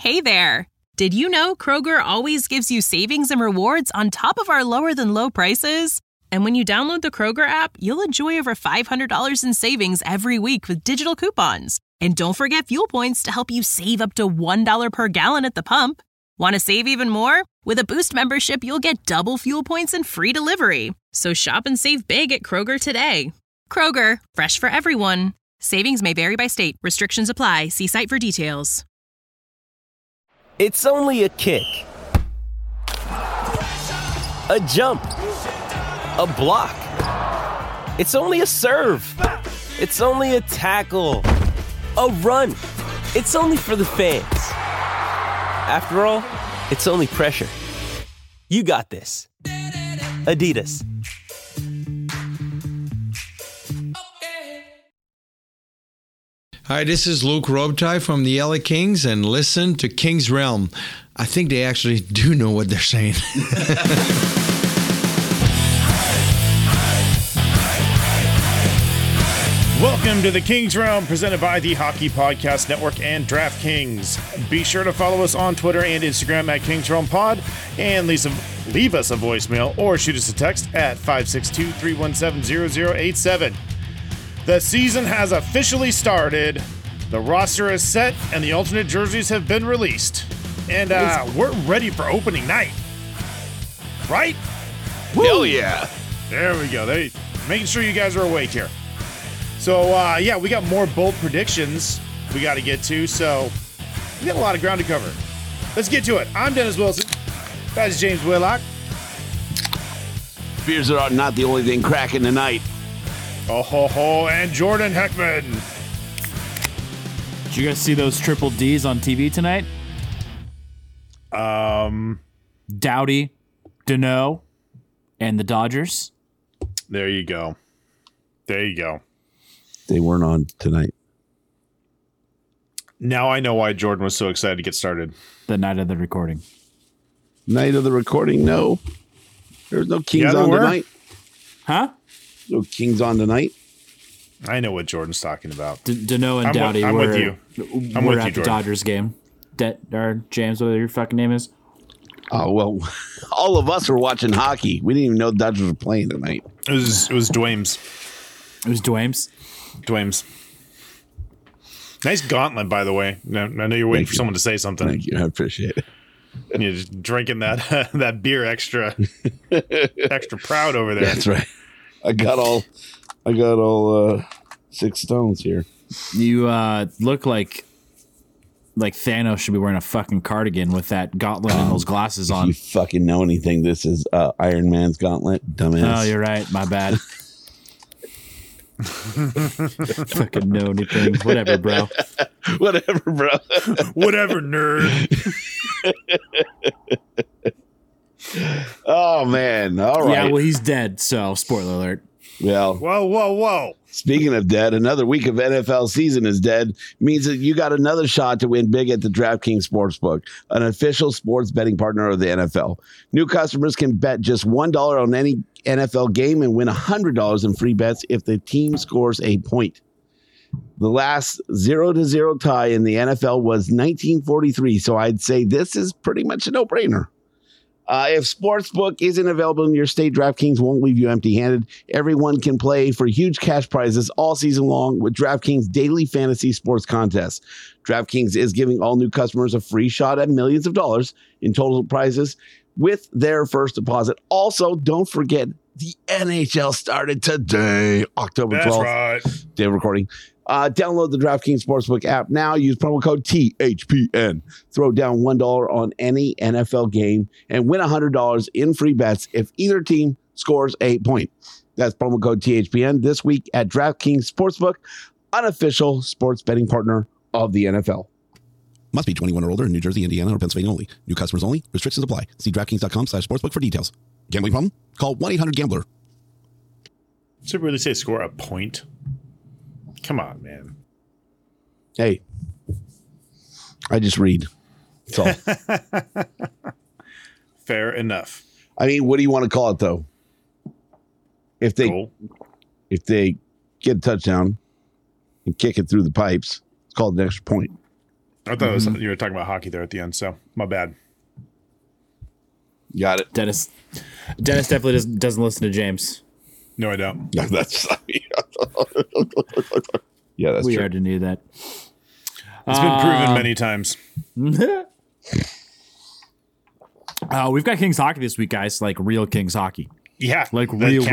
Hey there! Did you know Kroger always gives you savings and rewards on top of our lower-than-low prices? And when you download the Kroger app, you'll enjoy over $500 in savings every week with digital coupons. And don't forget fuel points to help you save up to $1 per gallon at the pump. Want to save even more? With a Boost membership, you'll get double fuel points and free delivery. So shop and save big at Kroger today. Kroger, fresh for everyone. Savings may vary by state. Restrictions apply. See site for details. It's only a kick, a jump, a block. It's only a serve. It's only a tackle, a run. It's only for the fans. After all, it's only pressure. You got this. Adidas. Hi, this is Luke Robitaille from the LA Kings, and listen to King's Realm. I think they actually do know what they're saying. Welcome to the King's Realm, presented by the Hockey Podcast Network and DraftKings. Be sure to follow us on Twitter and Instagram at King's Realm Pod, and leave us a voicemail or shoot us a text at 562-317-0087. The season has officially started, the roster is set, and the alternate jerseys have been released. And we're ready for opening night. Right? Hell yeah. There we go. Making sure you guys are awake here. So, we got more bold predictions we got to get to, so we got a lot of ground to cover. Let's get to it. I'm Dennis Wilson. That's James Whitlock. Beers are not the only thing cracking tonight. Oh, ho, ho, and Jordan Heckman. Did you guys see those triple Ds on TV tonight? Doughty, Deneau, and the Dodgers. There you go. There you go. They weren't on tonight. Now I know why Jordan was so excited to get started. The night of the recording. Night of the recording? No. There's no Kings on tonight. Huh? No Kings on tonight. I know what Jordan's talking about. Deneau and Doughty I'm were, with you. We're at the Dodgers game. Or James, whatever your fucking name is. Oh, well, all of us were watching hockey. We didn't even know the Dodgers were playing tonight. It was Dwayne's. It was Dwayne's? Dwayne's. Nice gauntlet, by the way. I know you're waiting for someone to say something. Thank you. I appreciate it. And you're just drinking that beer extra proud over there. That's right. I got all 6 stones here. You look like Thanos should be wearing a fucking cardigan with that gauntlet and those glasses on. If you fucking know anything, this is Iron Man's gauntlet, dumbass. Oh, you're right. My bad. Fucking know anything. Whatever, bro. Whatever, bro. Whatever, nerd. Oh, man. All right. Yeah, well, he's dead, so spoiler alert. Well, whoa. Speaking of dead, another week of NFL season is dead. Means that you got another shot to win big at the DraftKings Sportsbook, an official sports betting partner of the NFL. New customers can bet just $1 on any NFL game and win $100 in free bets if the team scores a point. The last 0-0 tie in the NFL was 1943, so I'd say this is pretty much a no-brainer. If Sportsbook isn't available in your state, DraftKings won't leave you empty-handed. Everyone can play for huge cash prizes all season long with DraftKings Daily Fantasy Sports Contest. DraftKings is giving all new customers a free shot at millions of dollars in total prizes with their first deposit. Also, don't forget the NHL started today, October 12th. That's right. Day of recording. Download the DraftKings Sportsbook app now. Use promo code THPN. Throw down $1 on any NFL game and win $100 in free bets if either team scores a point. That's promo code THPN this week at DraftKings Sportsbook, unofficial sports betting partner of the NFL. Must be 21 or older in New Jersey, Indiana, or Pennsylvania only. New customers only. Restrictions apply. See DraftKings.com/sportsbook for details. Gambling problem? Call 1-800-GAMBLER. Does it really say score a point? Come on, man. Hey, I just read. That's all. Fair enough. I mean, what do you want to call it, though? If they get a touchdown and kick it through the pipes, it's called an extra point. I thought it was, you were talking about hockey there at the end, so my bad. Got it. Dennis definitely doesn't listen to James. No, I don't. That's yeah, that's We true. already knew that. It's been proven many times. We've got Kings hockey this week, guys. Like real Kings hockey. Yeah, Like that real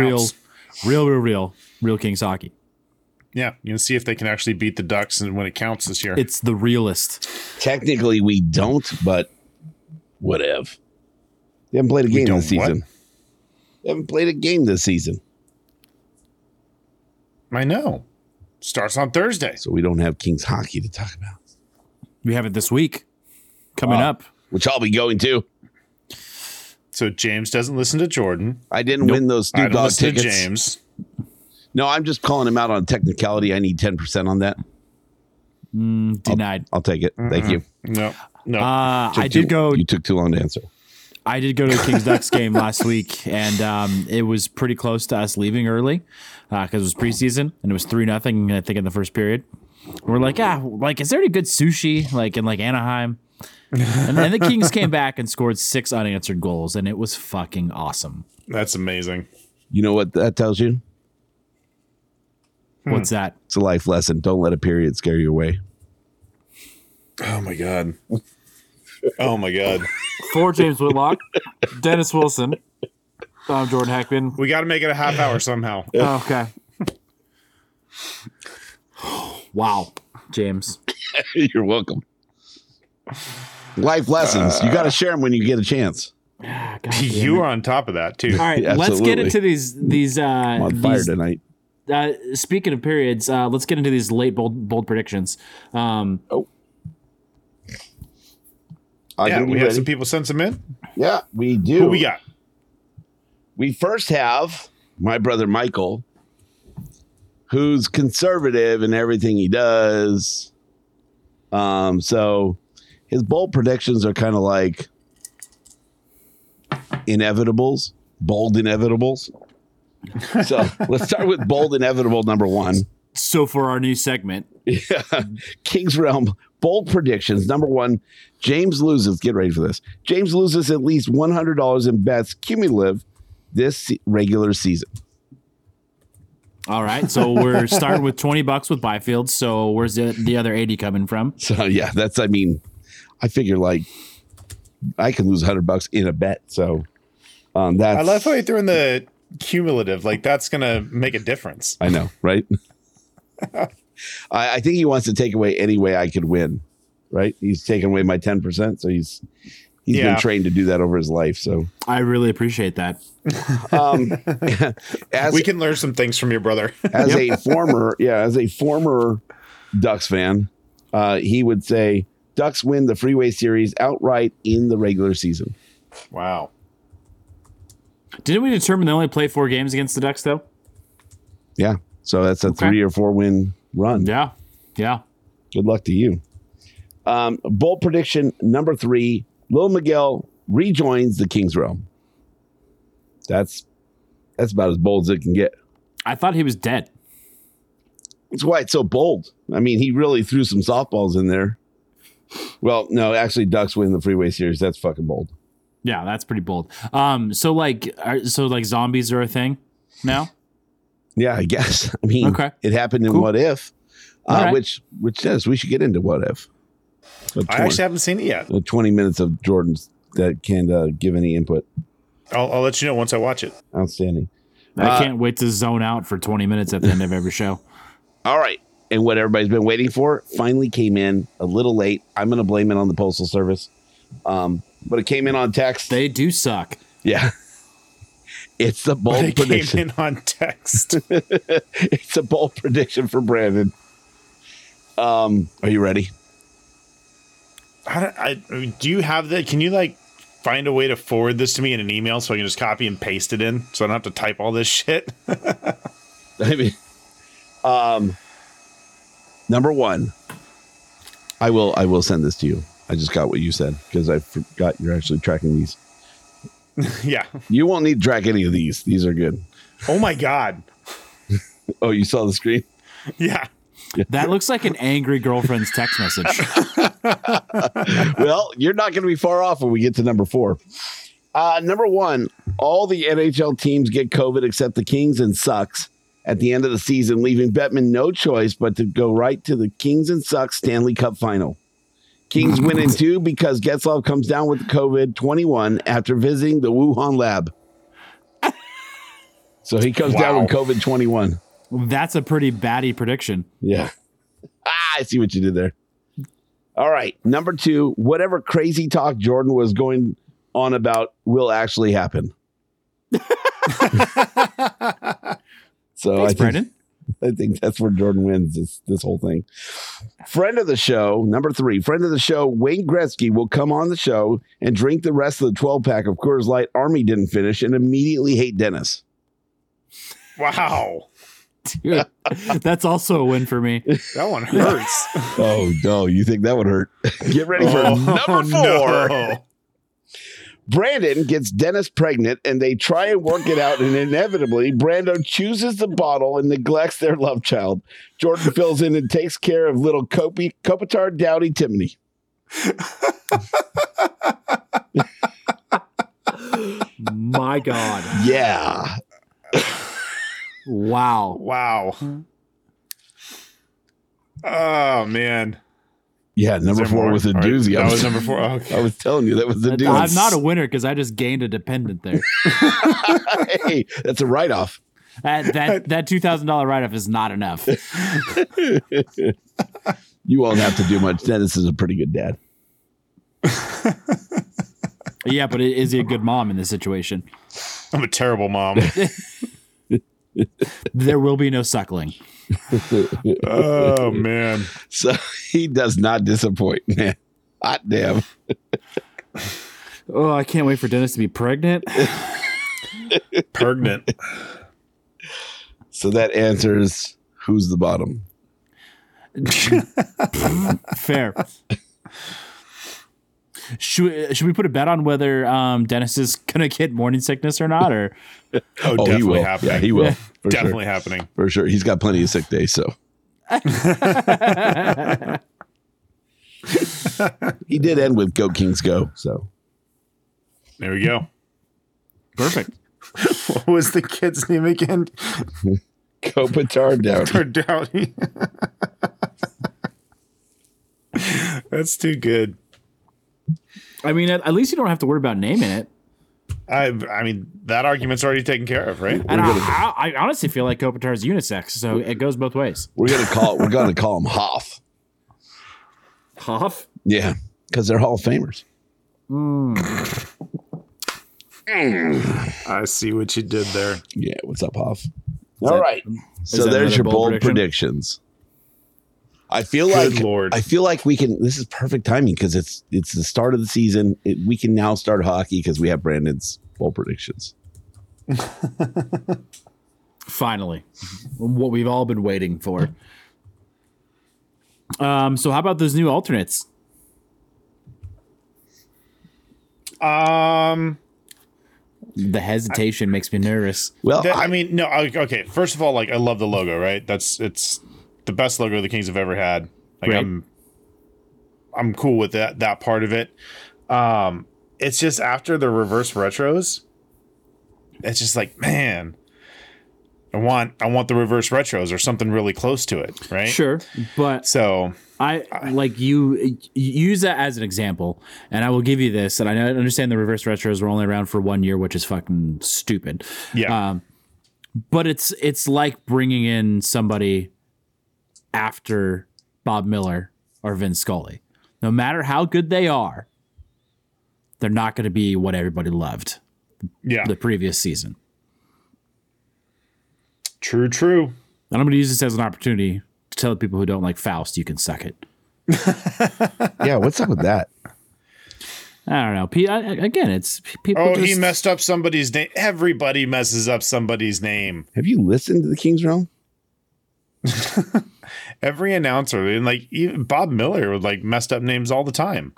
Kings hockey. Yeah, you can see if they can actually beat the Ducks and when it counts this year. It's the realest. Technically, we don't, but whatever. They haven't played a game don't this season. what? They haven't played a game this season, I know. Starts on Thursday. so we don't have Kings hockey to talk about, We have it this week coming up. which I'll be going to. So James doesn't listen to Jordan. I didn't win those I Snoop don't Dogg listen to tickets. James. No, I'm just calling him out on technicality. I need 10% on that. Denied. I'll take it. Thank you. No. I did go. You took too long to answer. I did go to the Kings Ducks game last week, and it was pretty close to us leaving early because it was preseason and it was 3-0. I think in the first period, we're like, is there any good sushi like in Anaheim? And then the Kings came back and scored 6 unanswered goals, and it was fucking awesome. That's amazing. You know what that tells you? What's that? It's a life lesson. Don't let a period scare you away. Oh my god. Oh my god. For James Whitlock, Dennis Wilson, I'm Jordan Heckman. We got to make it a half hour somehow. Okay. Wow, James. You're welcome. Life lessons. You got to share them when you get a chance. God damn You it. were on top of that too. All right, Yeah, let's get absolutely. into these. I'm on fire tonight. Speaking of periods, let's get into these late bold predictions. Yeah, we have some people send some in. Yeah, we do. Who we got? We first have my brother Michael, who's conservative in everything he does. So his bold predictions are kind of like inevitables, bold inevitables. So let's start with bold inevitable number 1. So for our new segment, King's Realm bold predictions. Number 1, James loses. Get ready for this. James loses at least $100 in bets cumulative this regular season. all right. So we're starting with $20 with Byfield. So where's the other 80 coming from? So yeah, I figure like I can lose $100 in a bet. So that's I love how you threw in the cumulative. Like that's gonna make a difference. I know, right? I think he wants to take away any way I could win. Right? He's taking away my 10%. So he's Yeah. been trained to do that over his life. So I really appreciate that. as We can learn some things from your brother. as a former Ducks fan, he would say Ducks win the Freeway Series outright in the regular season. Wow. Didn't we determine they only play 4 games against the Ducks, though? Yeah. So that's a 3 or 4 win run. Yeah. Yeah. Good luck to you. Bold prediction number 3, Lil Miguel rejoins the Kings Realm. That's about as bold as it can get. I thought he was dead. That's why it's so bold. I mean, he really threw some softballs in there. Well, no, actually, Ducks win the Freeway Series. That's fucking bold. Yeah, that's pretty bold. So zombies are a thing now? Yeah, I guess. I mean, Okay. it happened in Cool. What If, All right. which says we should get into What If. I actually haven't seen it yet. 20 minutes of Jordan's that can't give any input. I'll let you know once I watch it. Outstanding. I can't wait to zone out for 20 minutes at the end of every show. All right. And what everybody's been waiting for finally came in a little late. I'm going to blame it on the Postal Service. But it came in on text. They do suck. Yeah. It's a bold They came prediction. in on text. It's a bold prediction for Brandon. Are you ready? Do you have that? Can you find a way to forward this to me in an email so I can just copy and paste it in so I don't have to type all this shit? I mean, number 1, I will send this to you. I just got what you said because I forgot you're actually tracking these. Yeah. You won't need to track any of these. These are good. Oh my God. Oh, you saw the screen? Yeah. That looks like an angry girlfriend's text message. Well, you're not going to be far off when we get to number 4. Number 1, all the NHL teams get COVID except the Kings and Sucks at the end of the season, leaving Bettman no choice but to go right to the Kings and Sucks Stanley Cup final. Kings win in 2 because Getzlaf comes down with COVID-21 after visiting the Wuhan lab. So he comes down with COVID-21. That's a pretty batty prediction. Yeah. I see what you did there. All right. Number 2, whatever crazy talk Jordan was going on about will actually happen. So Thanks, Brandon. I think that's where Jordan wins this whole thing. Friend of the show, number 3, friend of the show, Wayne Gretzky will come on the show and drink the rest of the 12-pack of Coors Light Army didn't finish and immediately hate Dennis. Wow. Dude, that's also a win for me. That one hurts. Oh, no. You think that would hurt? Get ready for number 4. No. Brandon gets Dennis pregnant, and they try and work it out, and inevitably, Brando chooses the bottle and neglects their love child. Jordan fills in and takes care of little Kopitar Dowdy Timony. My God. Yeah. Wow. Wow. Oh, man. Yeah, number 4 was a doozy. That was number 4. Okay. I was telling you, that was a doozy. I'm not a winner because I just gained a dependent there. Hey, that's a write-off. That $2,000 write-off is not enough. You won't have to do much. Dennis is a pretty good dad. Yeah, but is he a good mom in this situation? I'm a terrible mom. There will be no suckling. Oh, man. So he does not disappoint, man. Hot damn. Oh, I can't wait for Dennis to be pregnant. Pregnant. So that answers who's the bottom. Fair. Should we put a bet on whether Dennis is gonna get morning sickness or not? Or Oh, he definitely will. happening. Yeah, he will. For Definitely sure. happening. For sure. He's got plenty of sick days, so. He did end with Go Kings Go, so. There we go. perfect. What was the kid's name again? Kopitar Dowdy. Dowdy. That's too good. I mean, at least you don't have to worry about naming it. I mean, that argument's already taken care of, right? And I honestly feel like Kopitar is unisex, so it goes both ways. We're gonna call him Hoff. Hoff? Yeah, because they're Hall of Famers. I see what you did there. Yeah, what's up, Hoff? All right. So that there's another your bold bold prediction? predictions. I feel Good like Lord. I feel like we can. This is perfect timing because it's the start of the season. We can now start hockey because we have Brandon's bold predictions. Finally, what we've all been waiting for. So how about those new alternates? The hesitation makes me nervous. Well, I mean, no. Okay. First of all, like, I love the logo, right? It's the best logo the Kings have ever had. Like, Right. I'm cool with that part of it. It's just after the reverse retros, it's just like, man, I want the reverse retros or something really close to it, right? Sure, but So I like you use that as an example, and I will give you this. And I understand the reverse retros were only around for 1 year, which is fucking stupid. yeah, But it's like bringing in somebody after Bob Miller or Vince Scully. No matter how good they are, they're not going to be what everybody loved yeah, the previous season. true. And I'm going to use this as an opportunity to tell the people who don't like Faust, you can suck it. yeah. What's up with that? I don't know. Again, it's people. Oh, just, he messed up somebody's name. Everybody messes up somebody's name. Have you listened to the Kings Realm? Every announcer, and like even Bob Miller, would like messed up names all the time.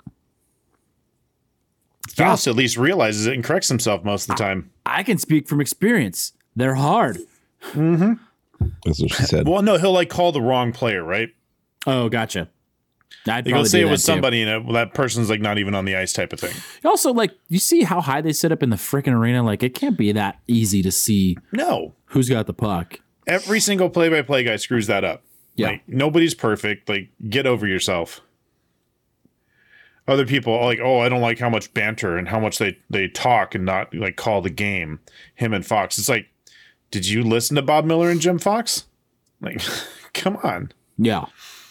Faust at least realizes it and corrects himself most of the time. I can speak from experience. They're hard. That's what she said. Well, no, he'll like call the wrong player, right? Oh, gotcha. I'd He'll probably say do it that was too. somebody, and that person's like not even on the ice, type of thing. Also, like, you see how high they sit up in the freaking arena? Like, it can't be that easy to see No, who's got the puck. every single play-by-play guy screws that up. Yeah. Like, nobody's perfect. Like, get over yourself. Other people are like, oh, I don't like how much banter and how much they talk and not like call the game. Him and Fox. It's like, did you listen to Bob Miller and Jim Fox? Like, come on. Yeah.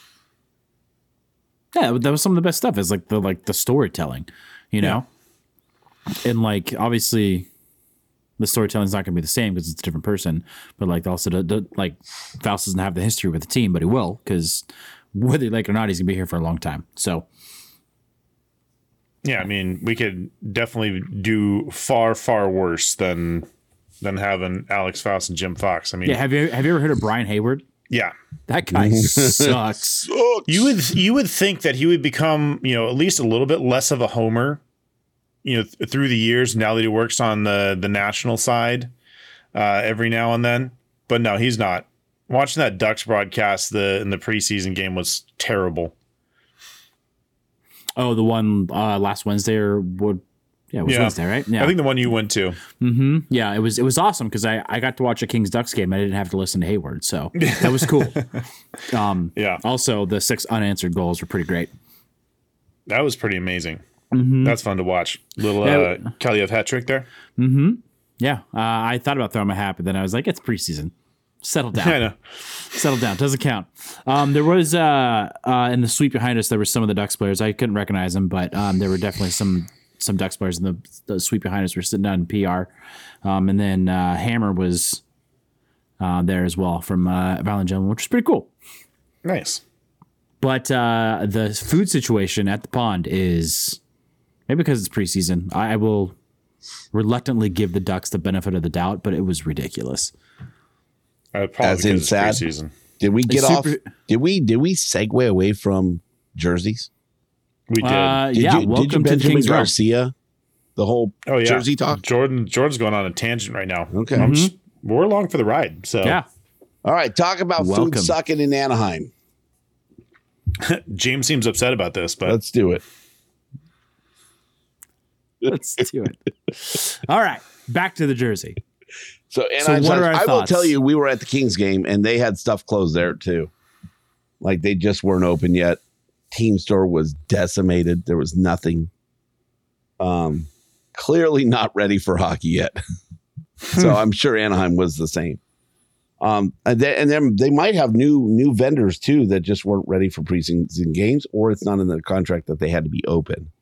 Yeah, that was some of the best stuff. Is like the storytelling, you know? And like, obviously the storytelling's not going to be the same because it's a different person, but like also like Faust doesn't have the history with the team, but he will, because whether you like it or not, he's going to be here for a long time. So Yeah, I mean, we could definitely do far, far worse than having Alex Faust and Jim Fox. I mean, yeah, have you ever heard of Brian Hayward? yeah. That guy sucks. You would think that he would become, at least a little bit less of a homer, through the years. Now that he works on the national side, every now and then, but no, he's not. Watching that Ducks broadcast in the preseason game was terrible. Oh, the one last Wednesday or what? Yeah, it was Wednesday, right? Yeah, I think the one you went to. yeah, it was awesome because I got to watch a Kings Ducks game. I didn't have to listen to Hayward, so that was cool. Yeah. Also, the 6 unanswered goals were pretty great. That was pretty amazing. That's fun to watch. Little Kaliev hat trick there. Yeah, I thought about throwing my hat, but then I was like, it's preseason. Settle down. I know. Settle down. Doesn't count. There was in the suite behind us, there were some of the Ducks players. I couldn't recognize them, but there were definitely some Ducks players in the suite behind us. Were sitting down in PR, and then Hammer was there as well from Violent Gentleman, which was pretty cool. Nice. But the food situation at the pond is, maybe because it's preseason, I will reluctantly give the Ducks the benefit of the doubt, but it was ridiculous. Probably As in because it's sad? preseason. Did we get It's off? super- Did we segue away from jerseys? We did. Yeah, Did you welcome to the Benjamin Kings Realm. Garcia? The whole Oh yeah, jersey talk. Jordan's going on a tangent right now. Okay. We're along for the ride. So Yeah. All right, talk about Welcome. food sucking in Anaheim. James seems upset about this, but Let's do it. Let's do it. All right, back to the jersey. So Anaheim what are our I will thoughts? tell you, we were at the Kings game and they had stuff closed there too. Like they just weren't open yet. Team store was decimated. There was nothing. Clearly not ready for hockey yet. So I'm sure Anaheim was the same. And then they might have new vendors too that just weren't ready for preseason games, or it's not in their contract that they had to be open.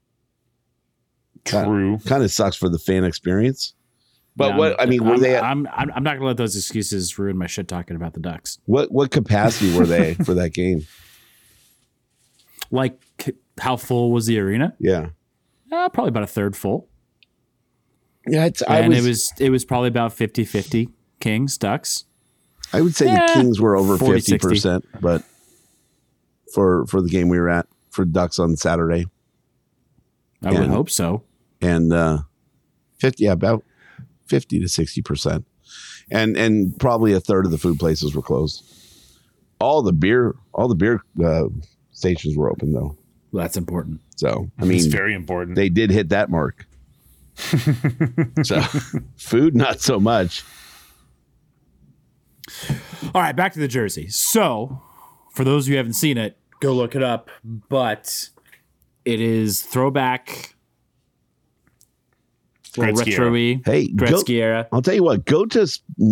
true. Kind of sucks for the fan experience. But Yeah, what I mean, were they? I'm not gonna let those excuses ruin my shit talking about the Ducks. What capacity were they for that game? Like, how full was the arena? Yeah, Probably about a third full. yeah. It was probably about 50-50 Kings, Ducks. I would say the Kings were over 40, 50%, but for the game we were at for Ducks on Saturday, I would hope so. and 50, about 50 to 60%, and probably a third of the food places were closed. All the beer stations were open though. Well, that's important. So I It's mean, very important. they did hit that mark. So food, not so much. All right, back to the jersey. So, for those of you who haven't seen it, go look it up. But it is throwback, little Gretzky retro-y, Hey, Gretzky era. I'll tell you what, go to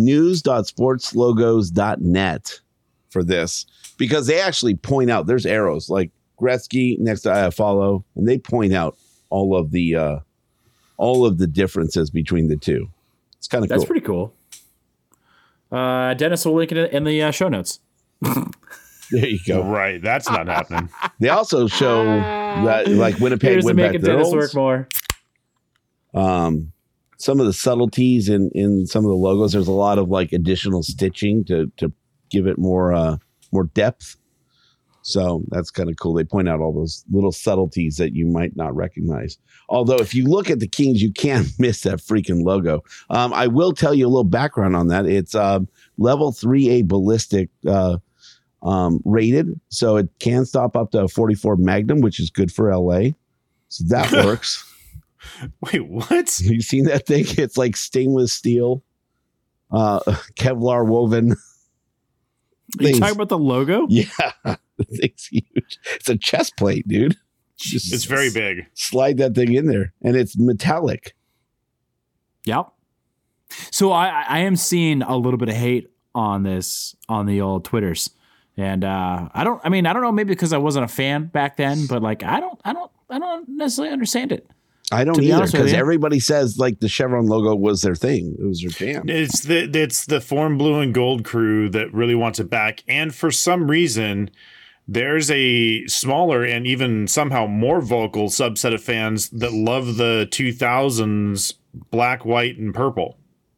news.sportslogos.net for this, because they actually point out there's arrows like Gretzky next to I follow, and they point out all of the differences between the two. It's kind of cool. That's pretty cool. Dennis will link it in the show notes. There you go. Right. That's not happening. They also show that like Winnipeg Here's to went back making to Dennis Earls. work more. Some of the subtleties in some of the logos. There's a lot of like additional stitching to give it more depth. So that's kind of cool. They point out all those little subtleties that you might not recognize. Although if you look at the Kings, you can't miss that freaking logo. I will tell you a little background on that. It's level 3A ballistic rated. So it can stop up to a 44 Magnum, which is good for LA. So that works. Wait, what? You seen that thing? It's like stainless steel, Kevlar woven. Are you talking about the logo? Yeah, the thing's huge. It's a chest plate, dude. Just It's very big. slide that thing in there, and it's metallic. Yep. So I am seeing a little bit of hate on this on the old Twitters, and I don't know, maybe because I wasn't a fan back then, but like I don't necessarily understand it. I don't To be either, honest with because you. everybody says like the Chevron logo was their thing. It was their jam. It's the Form Blue and Gold crew that really wants it back, and for some reason, there's a smaller and even somehow more vocal subset of fans that love the 2000s black, white, and purple,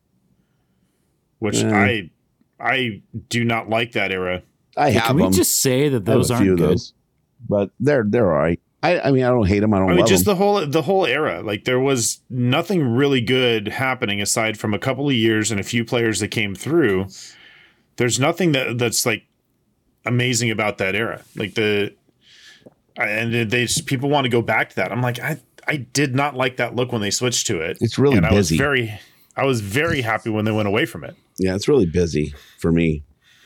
which I do not like that era. I have Can we them. just say that I have those a aren't few of good? those, but they're all right. I mean, I don't hate them. I don't I mean, love just them. the whole era. Like there was nothing really good happening aside from a couple of years and a few players that came through. There's nothing that's like amazing about that era. Like people want to go back to that. I'm like, I did not like that look when they switched to it. It's really and busy. I was very happy when they went away from it. Yeah, it's really busy for me.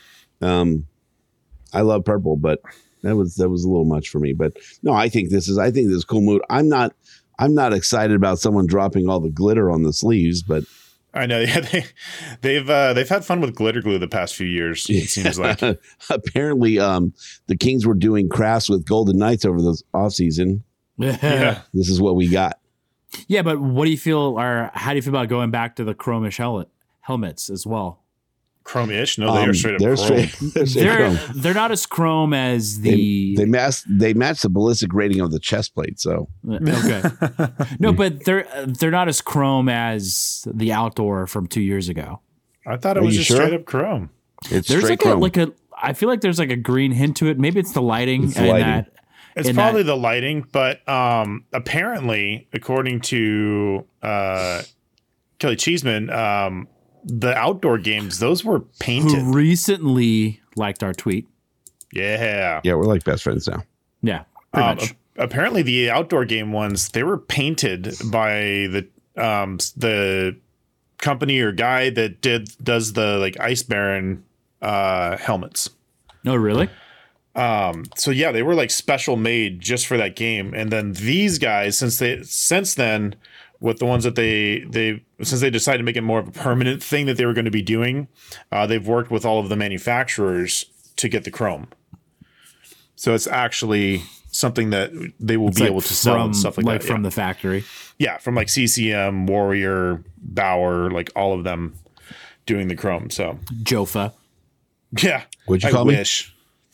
I love purple, but that was a little much for me. But no, I think this is cool mood. I'm not excited about someone dropping all the glitter on the sleeves, but I know. Yeah, they've had fun with glitter glue the past few years. It seems like. apparently the Kings were doing crafts with Golden Knights over the off season. Yeah. This is what we got. Yeah, but what do you feel, or how do you feel about going back to the chromish helmets as well? Chrome-ish? No, they are straight up They're chrome. straight chrome. They're not as chrome as the. They match the ballistic rating of the chest plate. So Okay. No, but they're not as chrome as the outdoor from 2 years ago. I thought it Are was you just sure? straight up chrome. it's There's straight like chrome. I feel like there's like a green hint to it. Maybe it's the lighting. It's the lighting. That. It's in probably that- the lighting, but apparently, according to Kelly Cheeseman, the outdoor games, those were painted. who recently liked our tweet. Yeah. Yeah, we're like best friends now. Yeah, pretty much. Apparently, the outdoor game ones, they were painted by the company or guy that does the like Ice Baron helmets. No, really? So yeah, they were like special made just for that game. And then these guys, since then, with the ones that since they decided to make it more of a permanent thing that they were going to be doing, they've worked with all of the manufacturers to get the chrome. So it's actually something that they will be like able to sell and stuff like that. from the factory. Yeah, from like CCM, Warrior, Bauer, like all of them doing the chrome. So Jofa. yeah, What'd you I call me? wish.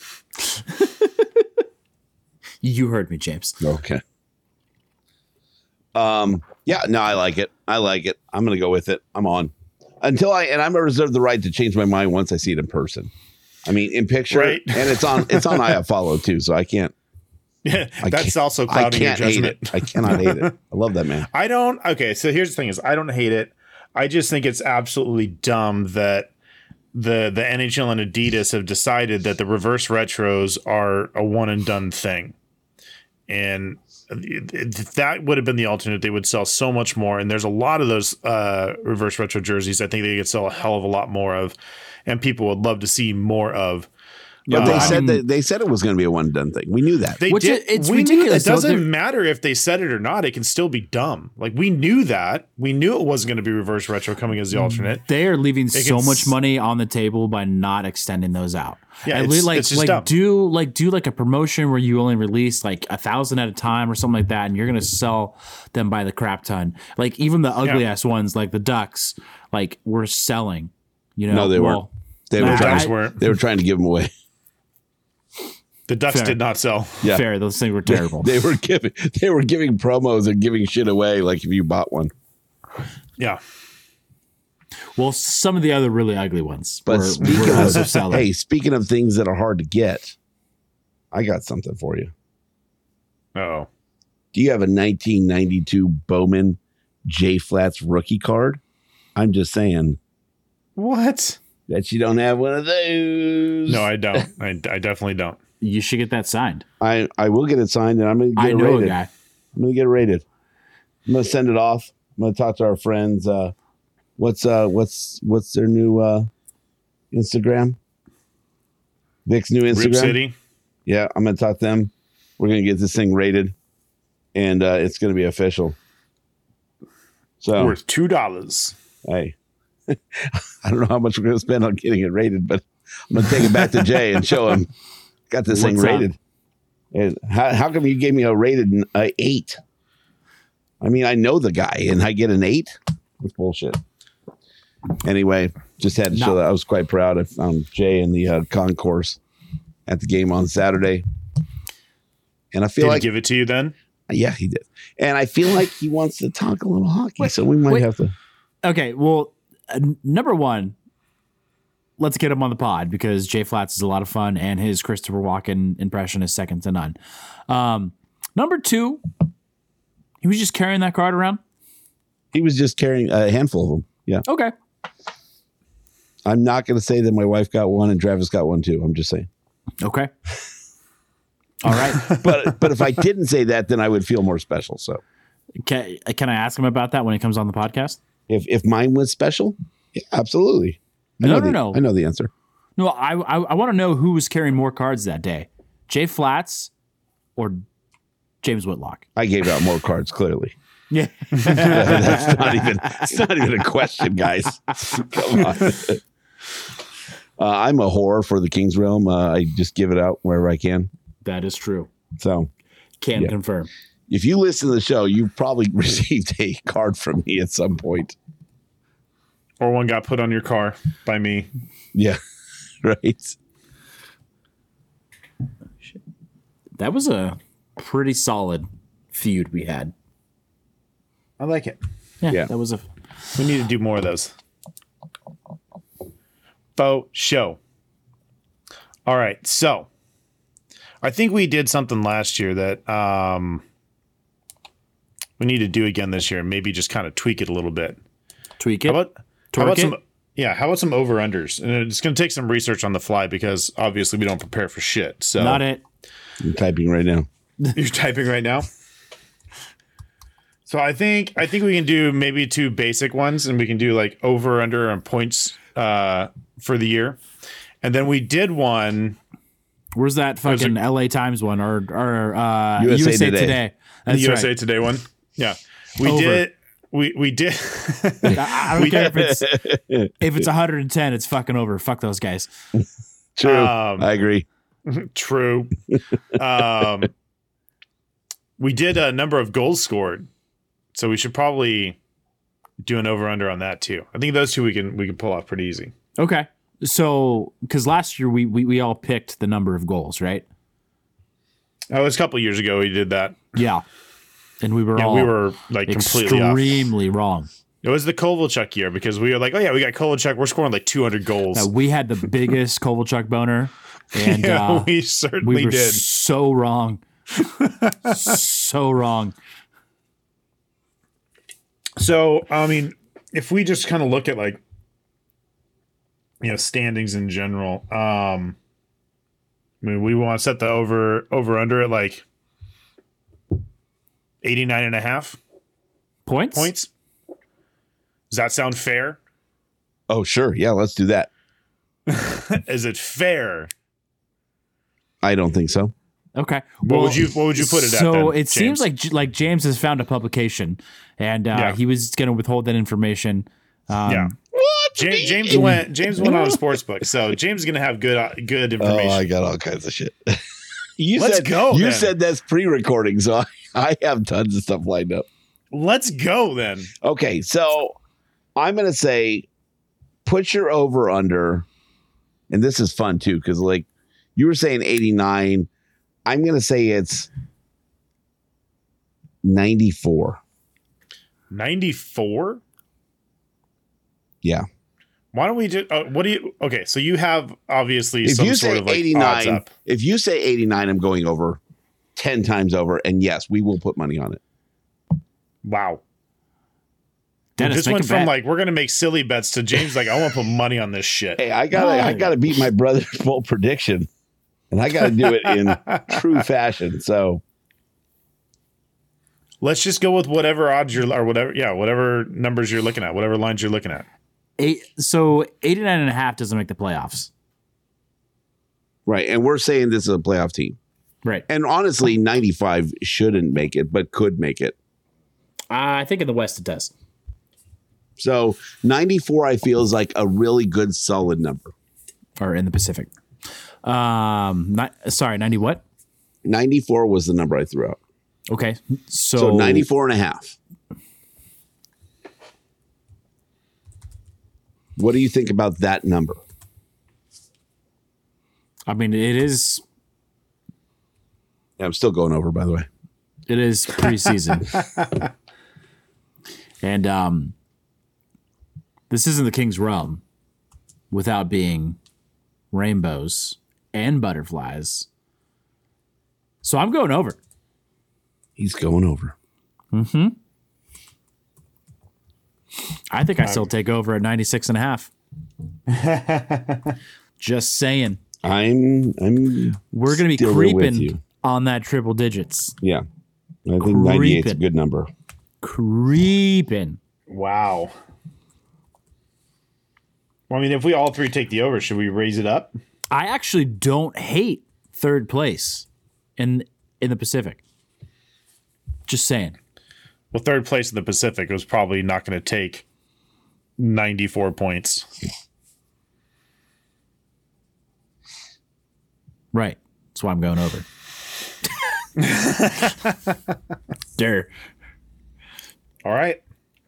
You heard me, James. Okay. Yeah, no, I like it. I'm gonna go with it. I'm on. I'm gonna reserve the right to change my mind once I see it in person. I mean, in picture, Right. and it's on iFollow too, so I can't. Yeah, that's can't- also I clouding your can't hate judgment. it. I cannot hate it. I love that man. I don't. Okay, so here's the thing: is I don't hate it. I just think it's absolutely dumb that the NHL and Adidas have decided that the reverse retros are a one and done thing, and if that would have been the alternate, they would sell so much more. And there's a lot of those reverse retro jerseys. I think they could sell a hell of a lot more of, and people would love to see more of. But they said it was going to be a one and done thing. We knew that. They Which did. it's We knew ridiculous, it though. doesn't They're- matter if they said it or not. It can still be dumb. Like we knew that. We knew it wasn't going to be reverse retro coming as the alternate. They are leaving so can much money on the table by not extending those out. Yeah, At it's- least, it's just dumb. do a promotion where you only release like 1,000 at a time or something like that, and you're gonna sell them by the crap ton. Like even the ugly ass ones, like the Ducks, like we're selling. You know, No, they weren't. They were I- trying. Ducks weren't. They were trying to give them away. The Ducks Fair. did not sell. Yeah. Fair, those things were terrible. They were giving promos and giving shit away like if you bought one. Yeah. Well, some of the other really ugly ones But were speaking also of selling. speaking of things that are hard to get, I got something for you. Oh, Do you have a 1992 Bowman J Flats rookie card? I'm just saying. what? Bet you don't have one of those. No, I don't. I definitely don't. You should get that signed. I will get it signed, and I'm going to get I it know rated. a guy. I'm going to get it rated. I'm going to send it off. I'm going to talk to our friends. What's their new Instagram? Vic's new Instagram. Rip City. Yeah, I'm going to talk to them. We're going to get this thing rated, and it's going to be official. So Worth $2. hey, I don't know how much we're going to spend on getting it rated, but I'm going to take it back to Jay and show him. Got this thing What's rated. And how come you gave me a rated 8? I mean, I know the guy, and I get an 8? That's bullshit. Anyway, just had to show that I was quite proud. I found Jay in the concourse at the game on Saturday. And I feel Did like he give it to you then? yeah, he did. And I feel like he wants to talk a little hockey, so we might have to. Okay, well, number one, let's get him on the pod because Jay Flats is a lot of fun and his Christopher Walken impression is second to none. Number two, he was just carrying that card around. He was just carrying a handful of them. Yeah. Okay. I'm not going to say that my wife got one and Travis got one too. I'm just saying. Okay. All right. But if I didn't say that, then I would feel more special. So Can I ask him about that when he comes on the podcast? if mine was special, yeah, absolutely. No. I know the answer. No, I want to know who was carrying more cards that day, Jay Flats or James Whitlock. I gave out more cards, clearly. Yeah. It's not even a question, guys. Come on. I'm a whore for the King's Realm. I just give it out wherever I can. That is true. So Can confirm. if you listen to the show, you've probably received a card from me at some point. Or one got put on your car by me. Yeah. Right. That was a pretty solid feud we had. I like it. Yeah. That was a We need to do more of those. Faux show. All right, so I think we did something last year that we need to do again this year. Maybe just kind of tweak it a little bit. tweak it. How about Torque some? it? Yeah, how about some over unders? And it's going to take some research on the fly because obviously we don't prepare for shit. So Not it. I'm typing right now. You're typing right now. So I think we can do maybe 2 basic ones, and we can do like over under on points for the year, and then we did one. Where's that fucking LA Times one or USA Today? The USA Today one. Yeah, we Over. did. We did. I don't care if it's 110, it's fucking over. Fuck those guys. True. I agree. True. We did a number of goals scored, so we should probably do an over under on that too. I think those 2 we can pull off pretty easy. Okay. So, because last year we all picked the number of goals, right? Oh, it was a couple years ago we did that. Yeah. And we were like completely off. extremely wrong. It was the Kovalchuk year because we were like, oh yeah, we got Kovalchuk. We're scoring like 200 goals. We had the biggest Kovalchuk boner, and Yeah, we certainly were did. so wrong, so wrong. So, I mean, if we just kind of look at like, standings in general, I mean, we want to set the over under at like 89.5 points. Does that sound fair? Oh, sure. Yeah, let's do that. Is it fair? I don't think so. Okay. What would you put it at? So then, it seems James? like James has found a publication, and he was going to withhold that information. Yeah. James went on a sports book, so James is going to have good information. Oh, I got all kinds of shit. Let's go. You then. said that's pre-recording, so I have tons of stuff lined up. Let's go then. Okay, so I'm going to say put your over under, and this is fun too, because like you were saying 89. I'm going to say it's 94. 94? Yeah. Why don't we just? What do you? Okay, so you have obviously If some you sort say of like odds 89, up. if you say 89, I'm going over 10 times over. And yes, we will put money on it. Wow. Dennis, This make went a from bet. like we're gonna make silly bets to James like I want to put money on this shit. Hey, I gotta beat my brother's bold prediction, and I gotta do it in true fashion. So Let's just go with whatever odds you're or whatever numbers you're looking at, whatever lines you're looking at. So 89.5 doesn't make the playoffs. right, and we're saying this is a playoff team, Right. and honestly, 95 shouldn't make it, but could make it. I think in the West it does. So 94, I feel, is like a really good, solid number. Or in the Pacific. 90 what? 94 was the number I threw out. Okay. So 94 and a half. What do you think about that number? I mean, it is Yeah, I'm still going over, by the way. preseason. And this isn't the King's Realm without being rainbows and butterflies. So I'm going over. He's going over. I think I still take over at 96.5. Just saying. I'm We're going to be still there with creeping you. on that triple digits. Yeah. I think 98 is a Creeping. good number. Creeping. Wow. Well, I mean, if we all three take the over, should we raise it up? I actually don't hate third place in the Pacific. Just saying. Well, third place in the Pacific was probably not going to take 94 points. Right. That's why I'm going over. Dare. All right.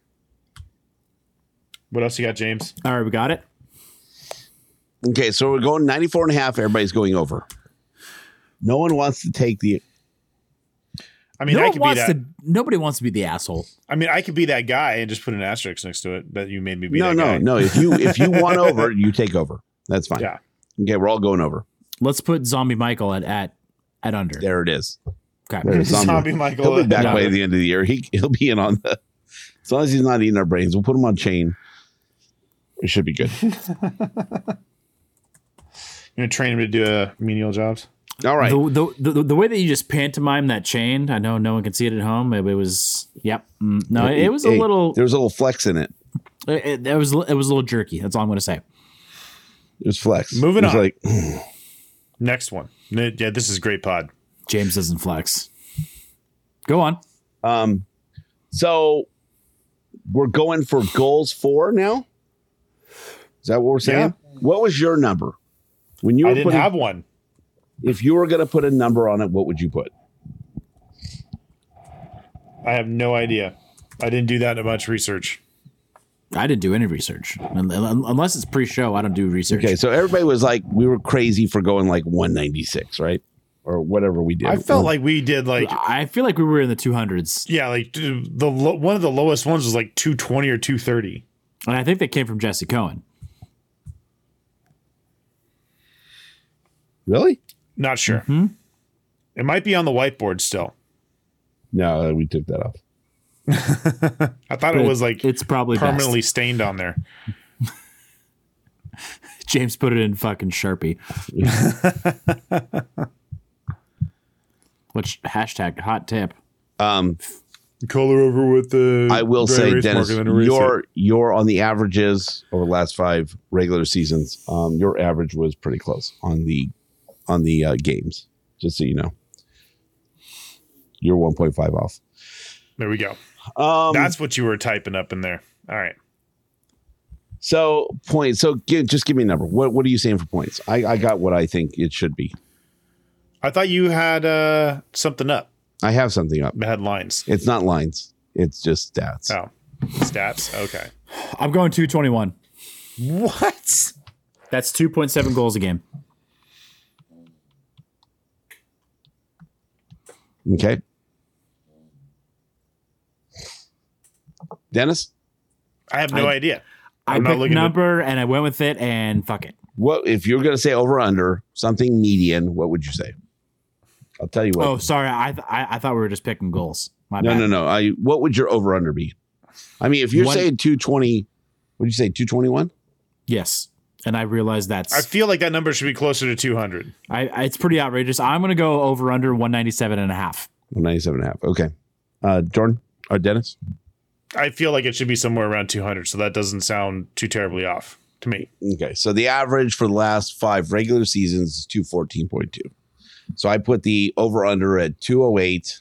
What else you got, James? All right, we got it. Okay, so we're going 94 and a half. Everybody's going over. No one wants to take the. I mean, I could be that. Nobody wants to be the asshole. I mean, I could be that guy and just put an asterisk next to it that you made me be. No, that guy. no. If you want over, you take over. That's fine. Yeah. Okay, we're all going over. Let's put Zombie Michael at under. There it is. Okay. There's Zombie Michael. He'll be back Yeah. by the end of the year. He'll be in on the. As long as he's not eating our brains, we'll put him on chain. It should be good. You're gonna train him to do menial jobs. All right. The way that you just pantomime that chain, I know no one can see it at home. It was, yep. No, it was a Hey, little. There was a little flex in it. It was a little jerky. That's all I'm going to say. It was flex. Moving It was on. Like, Next one. Yeah, this is great pod. James doesn't flex. Go on. so we're going for goals 4 now. Is that what we're saying? Yeah. What was your number when you I were didn't have one. If you were going to put a number on it, what would you put? I have no idea. I didn't do that much research. I didn't do any research. Unless it's pre-show, I don't do research. Okay, so everybody was like, we were crazy for going like 196, right? Or whatever we did. I felt like we did like I feel like we were in the 200s. yeah, like one of the lowest ones was like 220 or 230. And I think that came from Jesse Cohen. Really? Not sure. It might be on the whiteboard still. No, we took that off. I thought it was like It's probably permanently stained on there. James put it in fucking Sharpie. Which hashtag hot tip. Color over with the. I will say, erase Dennis, marker, then erase it. you're on the averages over the last 5 regular seasons. Your average was pretty close on the games. Just so you know, you're 1.5 off. There we go. That's what you were typing up in there. All right. So points. So just give me a number. What are you saying for points? I got what I think it should be. I thought you had something up. I have something up. It had lines. It's not lines. It's just stats. Oh, stats. Okay. I'm going 221. What? That's 2.7 goals a game. Okay. Dennis? I have no idea. I picked a number and I went with it, and fuck it. What if you're going to say over under something median? What would you say? I'll tell you what. Oh, sorry. I thought we were just picking goals. My no, bad. no. What would your over under be? I mean, if you're saying 220, what did you say? 221? Yes. And I realized that's. I feel like that number should be closer to 200. It's pretty outrageous. I'm going to go over under 197 and a half. 197 and a half. Okay. Jordan or Dennis? I feel like it should be somewhere around 200, so that doesn't sound too terribly off to me. Okay. So the average for the last 5 regular seasons is 214.2. So I put the over under at 208,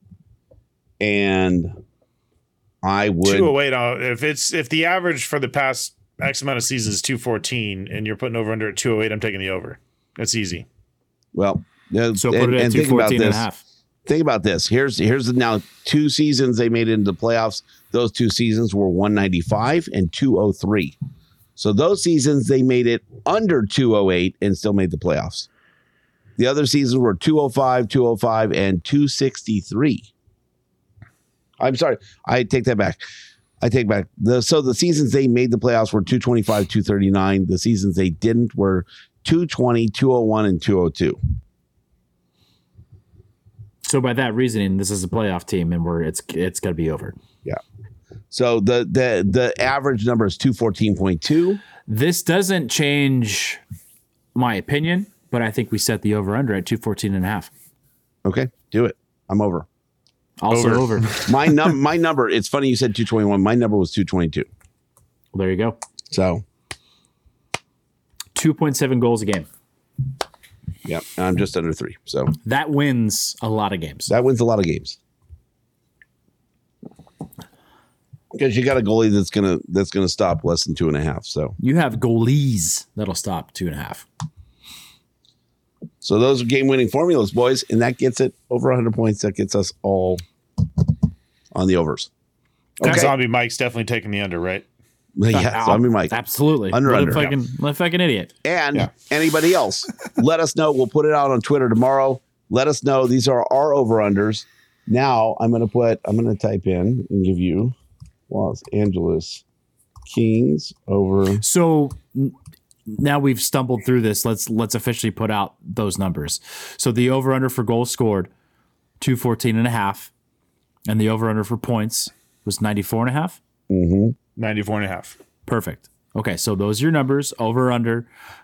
and I would 208. If the average for the past X amount of seasons is 214, and you're putting over under at 208, I'm taking the over. That's easy. Well, so put it at 214 and a half. Think about this. Here's now 2 seasons they made it into the playoffs. Those 2 seasons were 195 and 203. So those seasons they made it under 208 and still made the playoffs. The other seasons were 205, 205, and 263. I'm sorry. I take that back. So the seasons they made the playoffs were 225, 239. The seasons they didn't were 220, 201, and 202. So by that reasoning, this is a playoff team, and it's going to be over. Yeah. So the average number is 214.2. This doesn't change my opinion, but I think we set the over under at 214 and a half. Okay, do it. I'm over. Also over. My number. It's funny you said 221. My number was 222. Well, there you go. So 2.7 goals a game. Yeah, I'm just under 3. So that wins a lot of games. That wins a lot of games. Because you got a goalie that's gonna stop less than 2.5. So you have goalies that'll stop 2.5. So those are game-winning formulas, boys, and that gets it over 100 points. That gets us all on the overs. Okay. Zombie Mike's definitely taking the under, right? Yeah, Zombie Mike. Absolutely. Under. Like an idiot. And anybody else, let us know. We'll put it out on Twitter tomorrow. Let us know. These are our over-unders. Now I'm going to type in and give you Los Angeles Kings over. So now we've stumbled through this. Let's officially put out those numbers. So the over-under for goals scored, 214 and a half. And the over-under for points was 94 and a half. Mm-hmm. 94 and a half. Perfect. Okay, so those are your numbers, over, under.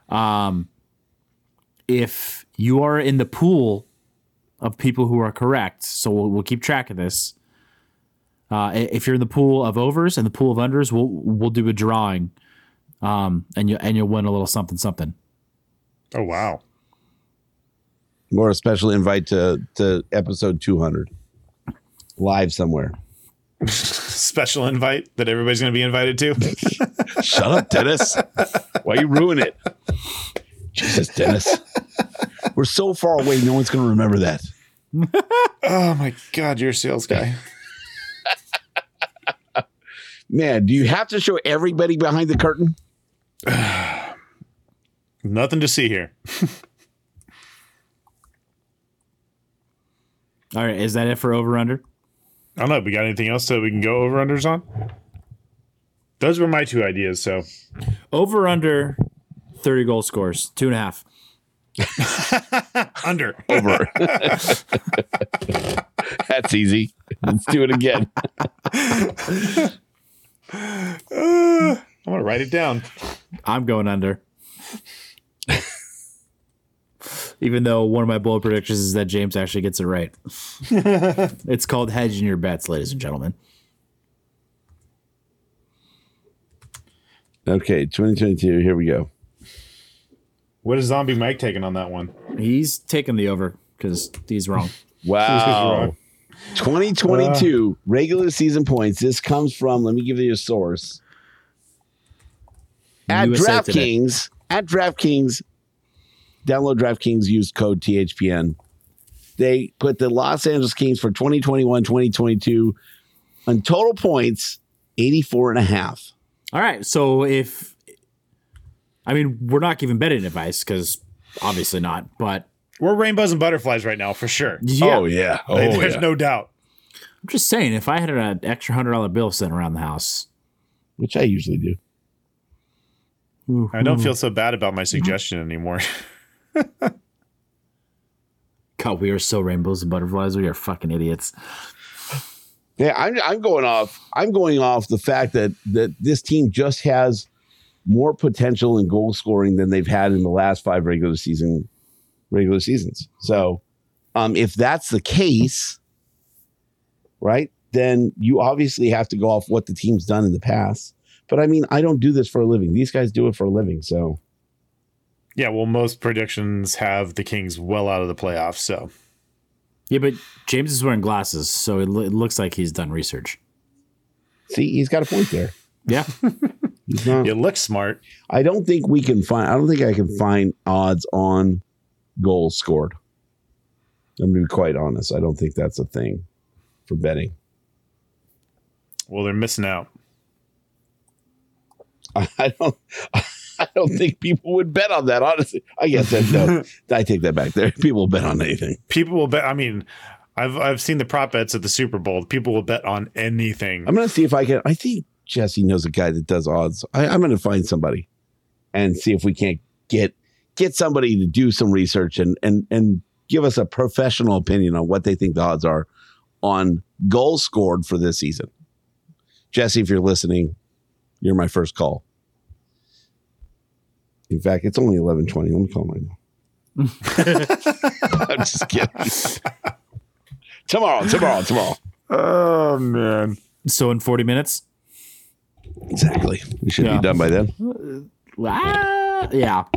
If you are in the pool of people who are correct, so we'll keep track of this. If you're in the pool of overs and the pool of unders, we'll do a drawing, and you'll win a little something. Oh wow! Or a special invite to episode 200, live somewhere. Special invite that everybody's going to be invited to. Shut up, Dennis. Why you ruin it? Jesus, Dennis. We're so far away, no one's going to remember that. Oh my God, you're a sales guy. Man, do you have to show everybody behind the curtain? Nothing to see here. All right, is that it for over under? I don't know. We got anything else that we can go over unders on? Those were my 2 ideas. So over under 30 goal scores, 2.5. Under. Over. That's easy. Let's do it again. I'm going to write it down. I'm going under. Even though one of my bold predictions is that James actually gets it right. It's called hedging your bets, ladies and gentlemen. Okay, 2022. Here we go. What is Zombie Mike taking on that one? He's taking the over because he's wrong. Wow. 2022 regular season points. This comes from, let me give you a source. At DraftKings, download DraftKings, use code THPN. They put the Los Angeles Kings for 2021-2022 on total points, 84.5. All right. So we're not giving betting advice because obviously not, but we're rainbows and butterflies right now for sure. Yeah. Oh, yeah. There's no doubt. I'm just saying, if I had an extra $100 bill sitting around the house, which I usually do. I don't feel so bad about my suggestion anymore. God, we are so rainbows and butterflies. We are fucking idiots. Yeah, I'm going off. I'm going off the fact that this team just has more potential in goal scoring than they've had in the last 5 regular seasons. So, if that's the case, right, then you obviously have to go off what the team's done in the past. But I mean, I don't do this for a living. These guys do it for a living. So, Yeah, well, most predictions have the Kings well out of the playoffs. So, Yeah, but James is wearing glasses, so it looks like he's done research. see, he's got a point there. Yeah. He's not. you look smart. I don't think I can find odds on goals scored. I'm going to be quite honest. I don't think that's a thing for betting. Well, they're missing out. I don't think people would bet on that, honestly. I guess no. I take that back. There, people will bet on anything. People will bet. I mean, I've seen the prop bets at the Super Bowl. People will bet on anything. I'm going to see if I can. I think Jesse knows a guy that does odds. I'm going to find somebody and see if we can't get somebody to do some research and give us a professional opinion on what they think the odds are on goals scored for this season. Jesse, if you're listening, you're my first call. In fact, it's only 11:20. Let me call him right now. I'm just kidding. Tomorrow. Oh man! So in 40 minutes? Exactly. We should be done by then. Yeah.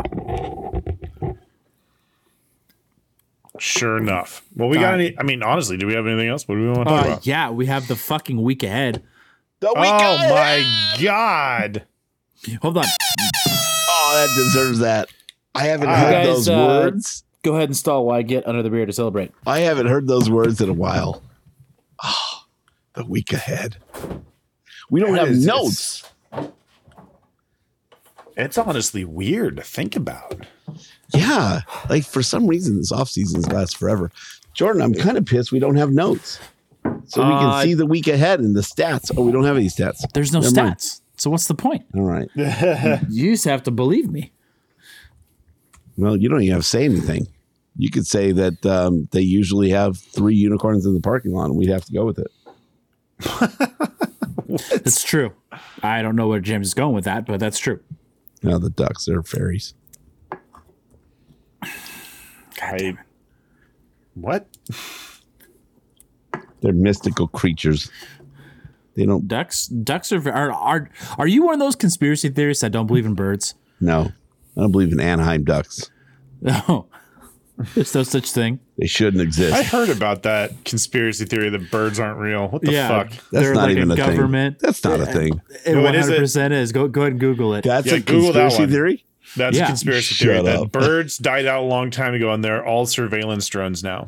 Sure enough. Well, we got any? I mean, honestly, do we have anything else? What do we want to talk about? Yeah, we have the fucking week ahead. The week Oh ahead. my God! Hold on. Oh, that deserves that. I haven't heard guys, those words. Go ahead and stall while I get under the beer to celebrate. I haven't heard those words in a while. Oh, the week ahead. We don't have is- notes. It's honestly weird to think about. Yeah. Like for some reason, this off seasons last forever. Jordan, I'm kind of pissed we don't have notes. So we can see the week ahead and the stats. Oh, we don't have any stats. There's no Never mind. stats. So what's the point? All right. You just have to believe me. Well, you don't even have to say anything. You could say that they usually have 3 unicorns in the parking lot and we'd have to go with it. That's true. I don't know where James is going with that, but that's true. No, the ducks, they're fairies. What? They're mystical creatures. They don't. Ducks are you one of those conspiracy theorists that don't believe in birds? No, I don't believe in Anaheim ducks. No. There's no such thing. They shouldn't exist. I heard about that conspiracy theory that birds aren't real. What the fuck? That's They're not like even a a government. thing. That's not a thing. It No, it is 100% is. Go ahead and Google it. That's Yeah, a Google that conspiracy one. theory. That's Yeah. a conspiracy Shut theory that up. birds died out a long time ago and they're all surveillance drones now.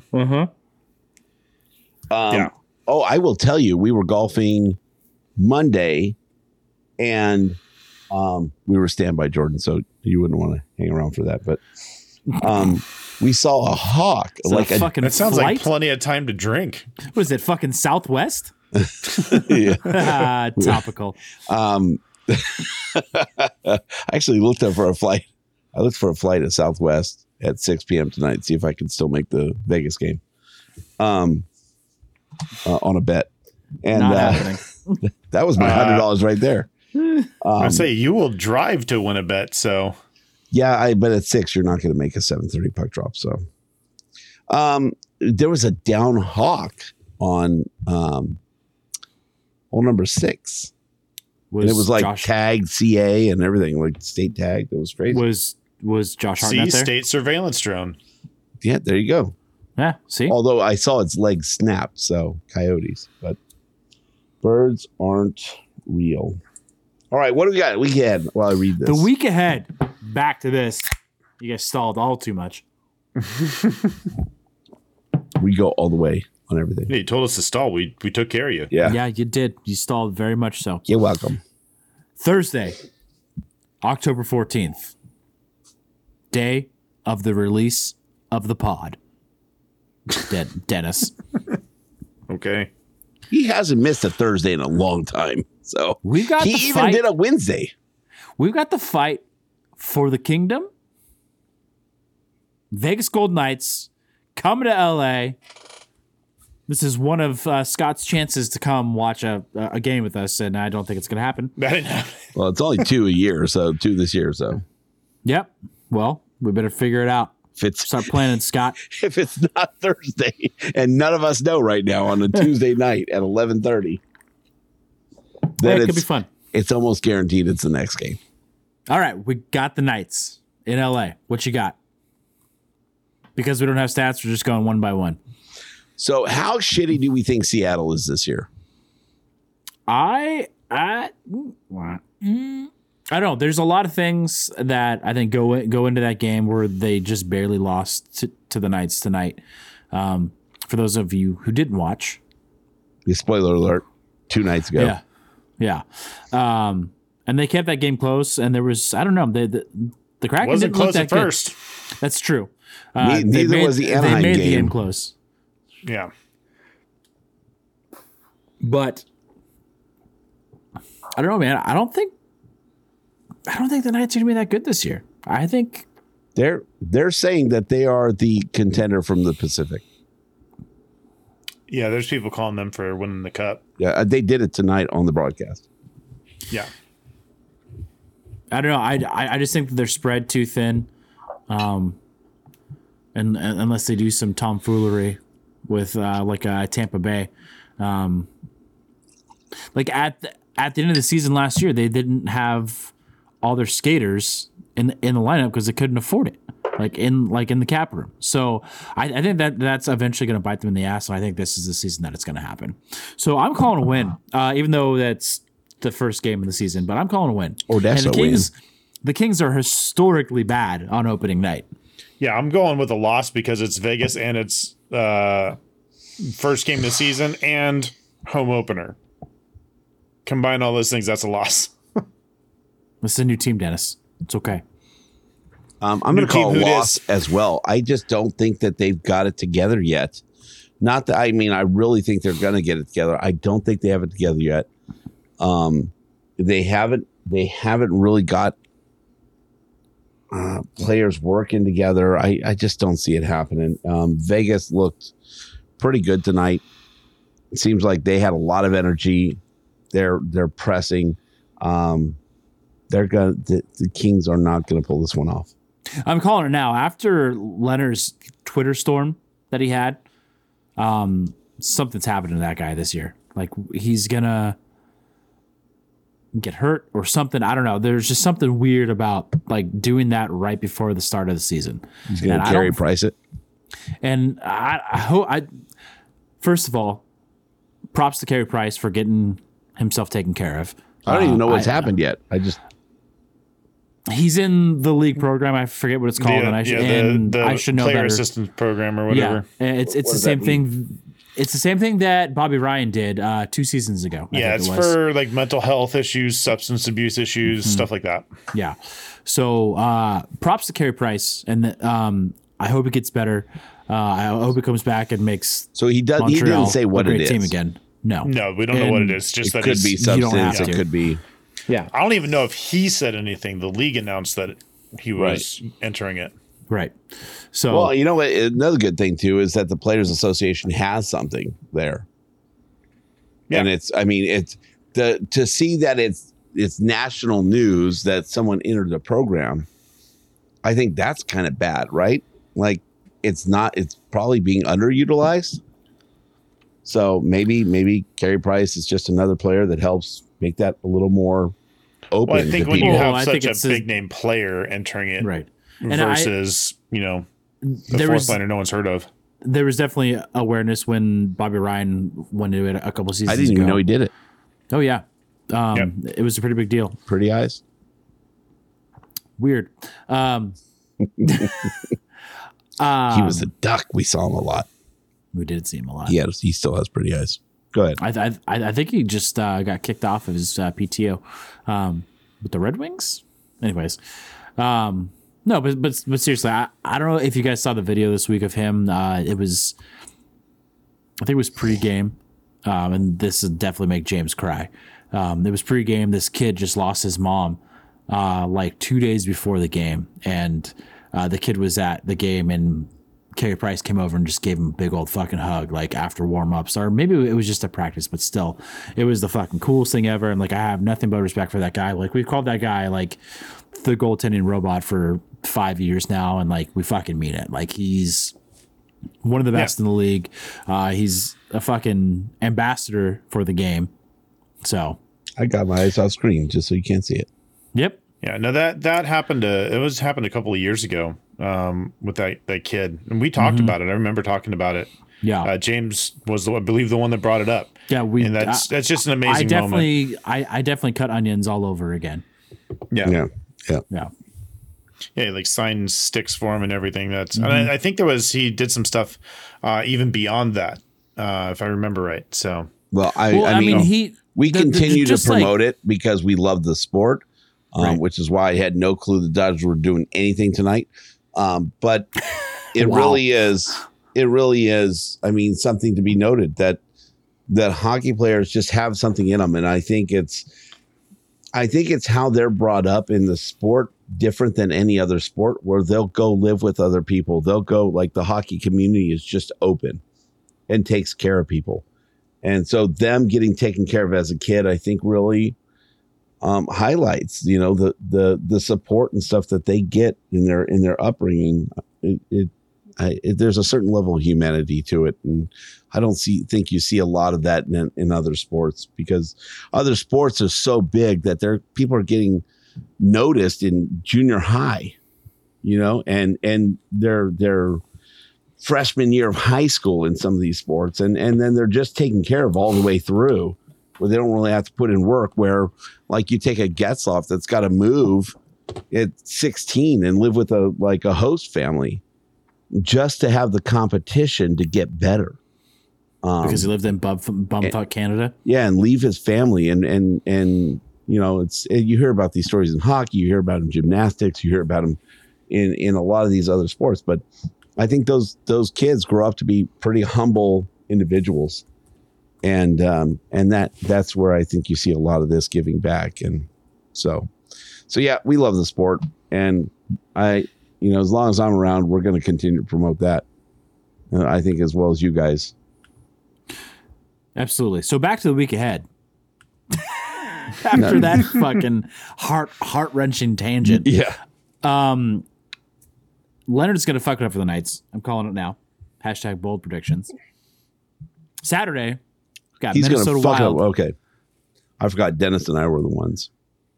Yeah. Oh, I will tell you, we were golfing Monday, and we were standby, Jordan, so you wouldn't want to hang around for that. But we saw a hawk, Is that like a fucking That sounds flight? like plenty of time to drink. What is it, fucking Southwest? yeah. Topical. I actually looked up for a flight. I looked for a flight at Southwest at 6 p.m. tonight, see if I could still make the Vegas game on a bet. And Not happening. that was my $100 right there. I say you will drive to win a bet, so Yeah, but at 6, you're not going to make a 7:30 puck drop. So there was a down hawk on hole number 6. And it was like tagged CA and everything, like state tagged. It was crazy. Was Josh see Hartnett there? state surveillance drone. Yeah, there you go. Yeah, see? Although I saw its legs snap, so coyotes. But birds aren't real. All right, what do we got? Weekend. While I read this, The week ahead. Back to this. You guys stalled all too much. we go all the way on everything. Yeah, you told us to stall. We took care of you. Yeah, Yeah, you did. You stalled very much so. you're welcome. Thursday, October 14th. Day of the release of the pod. Dennis. Okay. He hasn't missed a Thursday in a long time, so We've got he the even fight. did a Wednesday. We've got the fight for the kingdom. Vegas Golden Knights coming to LA. This is one of Scott's chances to come watch a game with us, and I don't think it's going to happen. That didn't happen. Well, it's only 2 a year, so 2 this year. So, Yep. Well, we better figure it out. Start planning, Scott. If it's not Thursday, and none of us know right now on a Tuesday night at 11:30, then It could be fun. It's almost guaranteed it's the next game. All right, we got the Knights in LA. What you got? Because we don't have stats, we're just going one by one. So, how shitty do we think Seattle is this year? I don't know. There's a lot of things that I think go into that game where they just barely lost to the Knights tonight. For those of you who didn't watch, The spoiler alert: 2 nights ago. yeah. And they kept that game close. And there was, I don't know, the Kraken Wasn't didn't look close that at good. first. That's true. Neither was the Anaheim They made the game. game close. Yeah. But I don't know, man. I don't think the Knights are gonna be that good this year. I think They're saying that they are the contender from the Pacific. Yeah, there's people calling them for winning the cup. Yeah, they did it tonight on the broadcast. Yeah. I don't know. I just think that they're spread too thin, and unless they do some tomfoolery with Tampa Bay, like at the end of the season last year, they didn't have all their skaters in the lineup because they couldn't afford it, like in the cap room. So I think that's eventually going to bite them in the ass. And I think this is the season that it's going to happen. So I'm calling a win, even though that's the first game of the season. But I'm calling a win. Oh, that's and a win. The Kings are historically bad on opening night. Yeah, I'm going with a loss because it's Vegas and it's first game of the season and home opener. Combine all those things, that's a loss. It's a new team, Dennis. It's okay. I'm going to call a team, who loss dis? as well. I just don't think that they've got it together yet. Not that I really think they're going to get it together. I don't think they have it together yet. They haven't really got players working together. I just don't see it happening. Vegas looked pretty good tonight. It seems like they had a lot of energy. They're pressing. The Kings are not going to pull this one off. I'm calling it now. After Leonard's Twitter storm that he had, something's happened to that guy this year. Like he's gonna get hurt or something. I don't know. There's just something weird about like doing that right before the start of the season. He's going to Carey Price it. And I hope. First of all, props to Carey Price for getting himself taken care of. I don't even know what's happened yet. He's in the league program. I forget what it's called, and I should know player better. assistance program or whatever. Yeah, it's the same thing. It's the same thing that Bobby Ryan did 2 seasons ago. Yeah, it's for like mental health issues, substance abuse issues, stuff like that. Yeah. So props to Carey Price, and I hope it gets better. I hope it comes back and makes. So he does. Montreal He didn't say what a great it is. team again. No, we don't know what it is. Just It that could be you don't have substance. It to. could be. Yeah. I don't even know if he said anything. The league announced that he was entering it. Right. So Well, you know what? Another good thing too is that the Players Association has something there, Yeah. and it's to see that it's national news that someone entered the program. I think that's kind of bad, right? Like it's probably being underutilized. So maybe Carey Price is just another player that helps make that a little more open. Well, I think to when you people. Well, have I think such it's a big name player entering it, right. And versus the there fourth was liner no one's heard of. there was definitely awareness when Bobby Ryan went into it a couple seasons ago. I didn't even know he did it. Oh yeah. Yep. It was a pretty big deal. Pretty eyes. Weird. He was a duck. We saw him a lot. We did see him a lot. He still has pretty eyes. Go ahead. I think he just got kicked off of his PTO with the Red Wings. Anyways, no, but seriously, I don't know if you guys saw the video this week of him. I think it was pregame, and this would definitely make James cry. It was pregame. This kid just lost his mom like 2 days before the game, and the kid was at the game, and Carey Price came over and just gave him a big old fucking hug, like after warm-ups, or maybe it was just a practice, but still, it was the fucking coolest thing ever. And like, I have nothing but respect for that guy. Like, we've called that guy like the goaltending robot for 5 years now, and like, we fucking mean it. Like, he's one of the best in the league. He's a fucking ambassador for the game. So I got my eyes off screen just so you can't see it. Yep. Yeah, no, that happened. Happened a couple of years ago with that kid, and we talked about it. I remember talking about it. Yeah, James was, I believe, the one that brought it up. Yeah, and that's just an amazing moment. I definitely cut onions all over again. Yeah. Yeah, like signed sticks for him and everything. And I think he did some stuff even beyond that, if I remember right. So, well, I mean, we continue to promote it because we love the sport, which is why I had no clue the Dodgers were doing anything tonight. But it really is. It really is. I mean, something to be noted that hockey players just have something in them, and I think it's how they're brought up in the sport, different than any other sport, where they'll go live with other people. They'll go, like, the hockey community is just open and takes care of people. And so them getting taken care of as a kid, I think really highlights, the support and stuff that they get in their upbringing. There's a certain level of humanity to it. And I don't think you see a lot of that in other sports, because other sports are so big that people are getting noticed in junior high, and their freshman year of high school in some of these sports. And then they're just taken care of all the way through, where they don't really have to put in work, where like you take a Getzlaff that's got to move at 16 and live with a host family just to have the competition to get better. Because he lived in bumfuck Canada. Yeah. And leave his family. And you hear about these stories in hockey, you hear about them in gymnastics, you hear about them in a lot of these other sports. But I think those kids grow up to be pretty humble individuals. And that's where I think you see a lot of this giving back. And so yeah, we love the sport, and as long as I'm around, we're going to continue to promote that. I think, as well as you guys. Absolutely. So back to the week ahead. After that fucking heart-wrenching tangent. Yeah. Leonard's going to fuck it up for the Knights. I'm calling it now. # bold predictions. Saturday, got He's Minnesota fuck Wild. Up. Okay. I forgot Dennis and I were the ones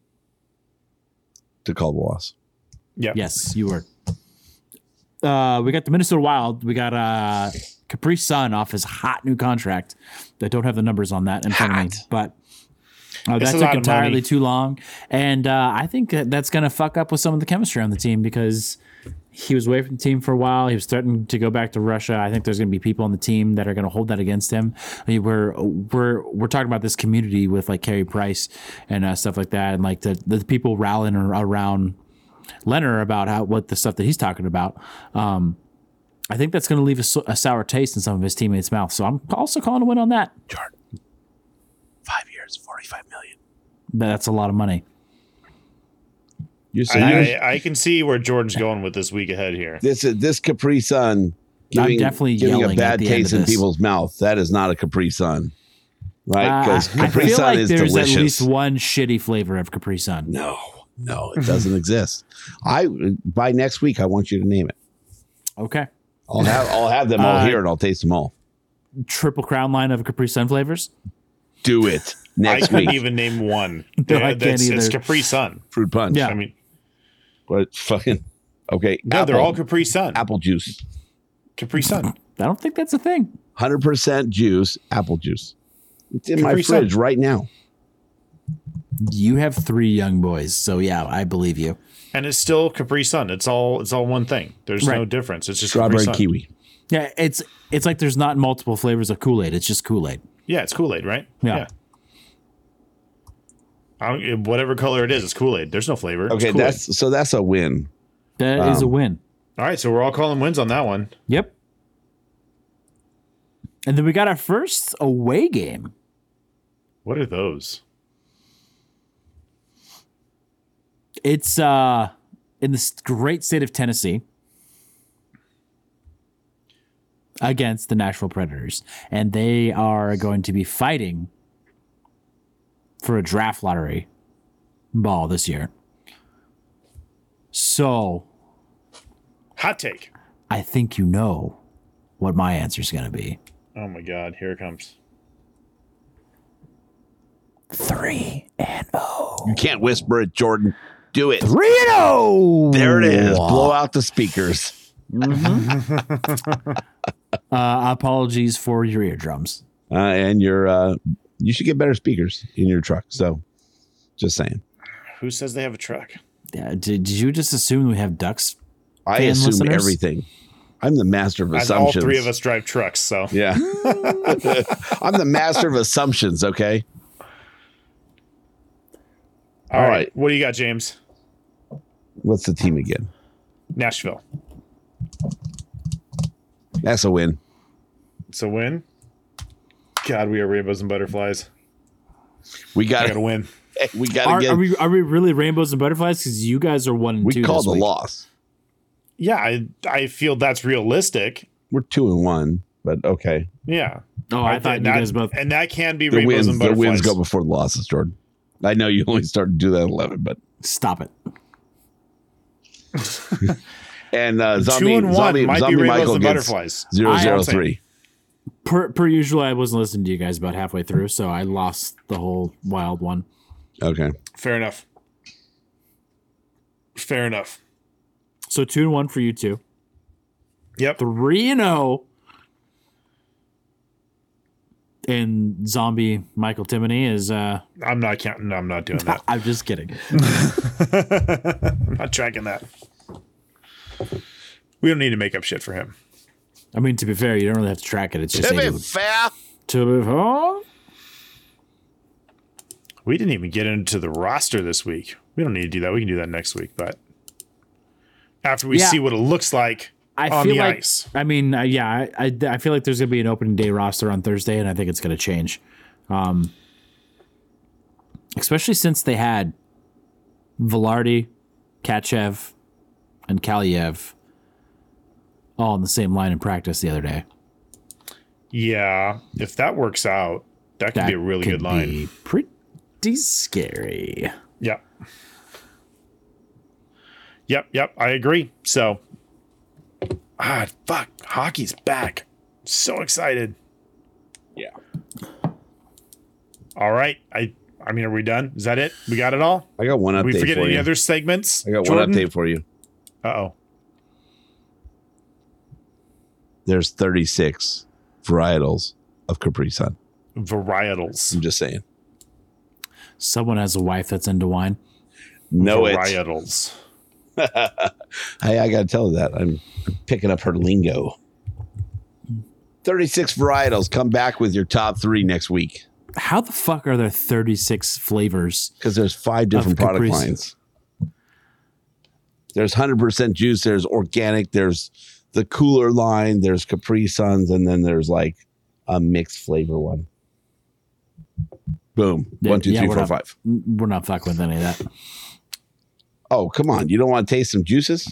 to call the loss. Yeah. Yes, you were. We got the Minnesota Wild. We got Capri Sun off his hot new contract. I don't have the numbers on that in front of me, but that took entirely too long. And I think that's going to fuck up with some of the chemistry on the team, because he was away from the team for a while. He was threatening to go back to Russia. I think there's going to be people on the team that are going to hold that against him. I mean, we're talking about this community with like Carey Price and stuff like that, and like the people rallying around Leonard about what the stuff that he's talking about. I think that's going to leave a sour taste in some of his teammates' mouth. So I'm also calling a win on that. Jordan, 5 years, $45 million. That's a lot of money. I can see where Jordan's going with this week ahead here. This Capri Sun giving a bad taste in people's mouth. That is not a Capri Sun, right? Because Capri Sun is delicious. There's at least one shitty flavor of Capri Sun. No, it doesn't exist. By next week, I want you to name it. Okay. I'll have them all here, and I'll taste them all. Triple crown line of Capri Sun flavors. Do it next week. I couldn't even name one. No, I can't either. It's Capri Sun. Fruit punch. Yeah. I mean, but fucking okay. No, they're all Capri Sun. Apple juice. Capri Sun. I don't think that's a thing. 100% juice, apple juice. It's in Capri my fridge Sun. right now. You have 3 young boys, so yeah, I believe you. And it's still Capri Sun. It's all one thing. There's no difference. It's just strawberry Capri Sun. kiwi. Yeah, it's like there's not multiple flavors of Kool-Aid. It's just Kool-Aid. Yeah, it's Kool-Aid, right? Yeah. Whatever color it is, it's Kool-Aid. There's no flavor. Okay, that's a win. That is a win. All right, so we're all calling wins on that one. Yep. And then we got our first away game. What are those? It's in the great state of Tennessee against the Nashville Predators, and they are going to be fighting for a draft lottery ball this year. So, hot take. I think you know what my answer is going to be. Oh my God, here it comes. 3-0. You can't whisper it, Jordan. Do it. 3-0. There it is. Blow out the speakers. Apologies for your eardrums. And you should get better speakers in your truck. So, just saying. Who says they have a truck? Yeah, did you just assume we have ducks? I Fan assume listeners? Everything. I'm the master of As all assumptions. three of us drive trucks, so. Yeah. I'm the master of assumptions, okay? All right. What do you got, James? What's the team again? Nashville. That's a win. It's a win. God, we are rainbows and butterflies. We I got got to win. We got to get. Are we really rainbows and butterflies? Because you guys are 1-2. We called this a week. loss. Yeah, I feel that's realistic. We're 2-1, but okay. Yeah. Oh, I thought you guys both. And that can be The rainbows and wins butterflies. go before the losses, Jordan. I know you only started to do that at 11, but Stop it. and 2-1 might be rainbows Michael and gets butterflies. 0-0-3. Per usual, I wasn't listening to you guys about halfway through, so I lost the whole wild one. Okay. Fair enough. Fair enough. So 2-1 for you two. Yep. 3-0. And zombie Michael Timoney is I'm not counting. I'm not doing that. I'm just kidding. I'm not tracking that. We don't need to make up shit for him. I mean, to be fair, you don't really have to track it. It's just To be to fair, be fair. We didn't even get into the roster this week. We don't need to do that. We can do that next week. But after we Yeah. see what it looks like on feel the like, ice. I mean, I feel like there's going to be an opening day roster on Thursday, and I think it's going to change. Especially since they had Velarde, Kachev, and Kaliev all in the same line in practice the other day. Yeah. If that works out, that could be a really good line. Be pretty scary. Yep. Yep. I agree. So, fuck. Hockey's back. So excited. Yeah. All right. I mean, are we done? Is that it? We got it all? I got one update We forget for any you. other segments? I got Jordan? one update for you. Uh-oh. There's 36 varietals of Capri Sun. Varietals. I'm just saying. Someone has a wife that's into wine. Know it. Varietals. Hey, I got to tell you that. I'm picking up her lingo. 36 varietals. Come back with your top 3 next week. How the fuck are there 36 flavors? Because there's 5 different product Capri. lines. There's 100% juice. There's organic. There's the cooler line. There's Capri Suns. And then there's like a mixed flavor one. Boom. Yeah, 1, 2, yeah, 3, we're 4, not- 5. We're not fucking with any of that. Oh, come on. You don't want to taste some juices?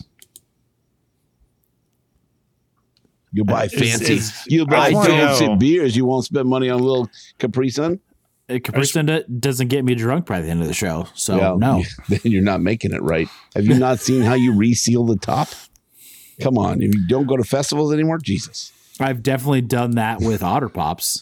You buy fancy. You buy I wanna fancy know. beers. You won't spend money on a little Capri Sun? Capri Sun doesn't get me drunk by the end of the show. So, Well, no. Then you're not making it right. Have you not seen how you reseal the top? Come on. If you don't go to festivals anymore, Jesus. I've definitely done that with Otter Pops.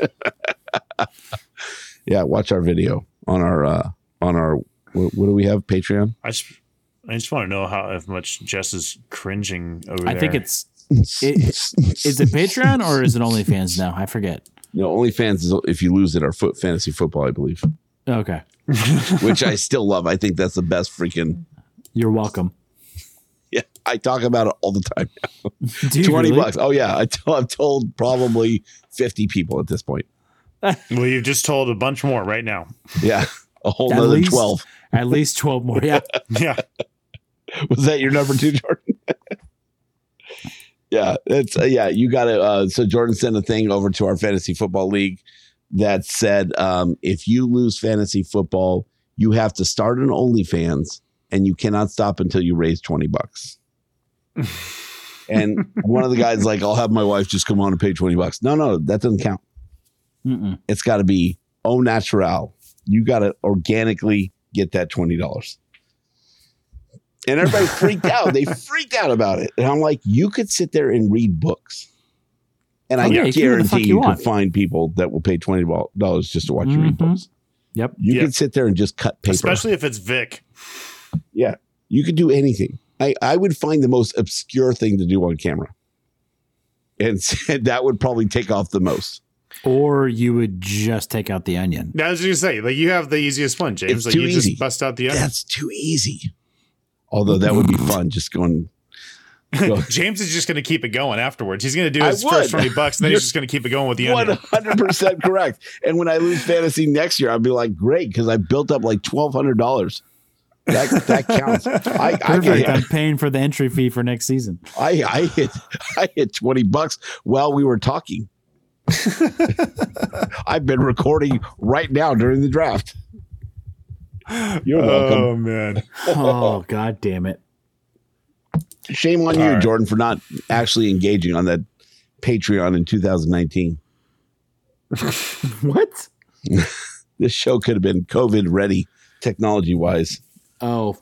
Yeah, watch our video on our what do we have? Patreon? I just want to know how much Jess is cringing over there. I think is it Patreon or is it OnlyFans now? I forget. No, OnlyFans is if you lose it, our fantasy football, I believe. Okay. Which I still love. I think that's the best freaking. You're welcome. Yeah, I talk about it all the time. Do you 20 really? bucks. Oh yeah, I've told probably 50 people at this point. Well, you've just told a bunch more right now. Yeah, a whole At nother least- 12. At least 12 more. Yeah. Yeah. Was that your number 2, Jordan? Yeah, it's yeah. You got to. So Jordan sent a thing over to our fantasy football league that said if you lose fantasy football, you have to start an OnlyFans and you cannot stop until you raise $20. And one of the guys like, I'll have my wife just come on and pay $20. No, that doesn't count. It's got to be au natural. You got to organically get that $20. And everybody freaked out. They freaked out about it. And I'm like, you could sit there and read books. And I guarantee you could find people that will pay $20 just to watch you read books. Yep. You could sit there and just cut paper. Especially if it's Vic. Yeah. You could do anything. I would find the most obscure thing to do on camera. And that would probably take off the most. Or you would just take out the onion. Now, I was going to say, like, you have the easiest one, James. It's like, too you easy. Just bust out the onion. That's too easy. Although that would be fun, just going. James is just going to keep it going afterwards. He's going to do his first $20, and then he's just going to keep it going with the onion. 100% correct. And when I lose fantasy next year, I'll be like, great, because I built up like $1,200. That counts. Perfect. I'm paying for the entry fee for next season. I hit $20 while we were talking. I've been recording right now during the draft. You're welcome. Oh man. Oh god damn it. Shame on you, Jordan, for not actually engaging on that Patreon in 2019. What? This show could have been COVID ready technology wise. Oh.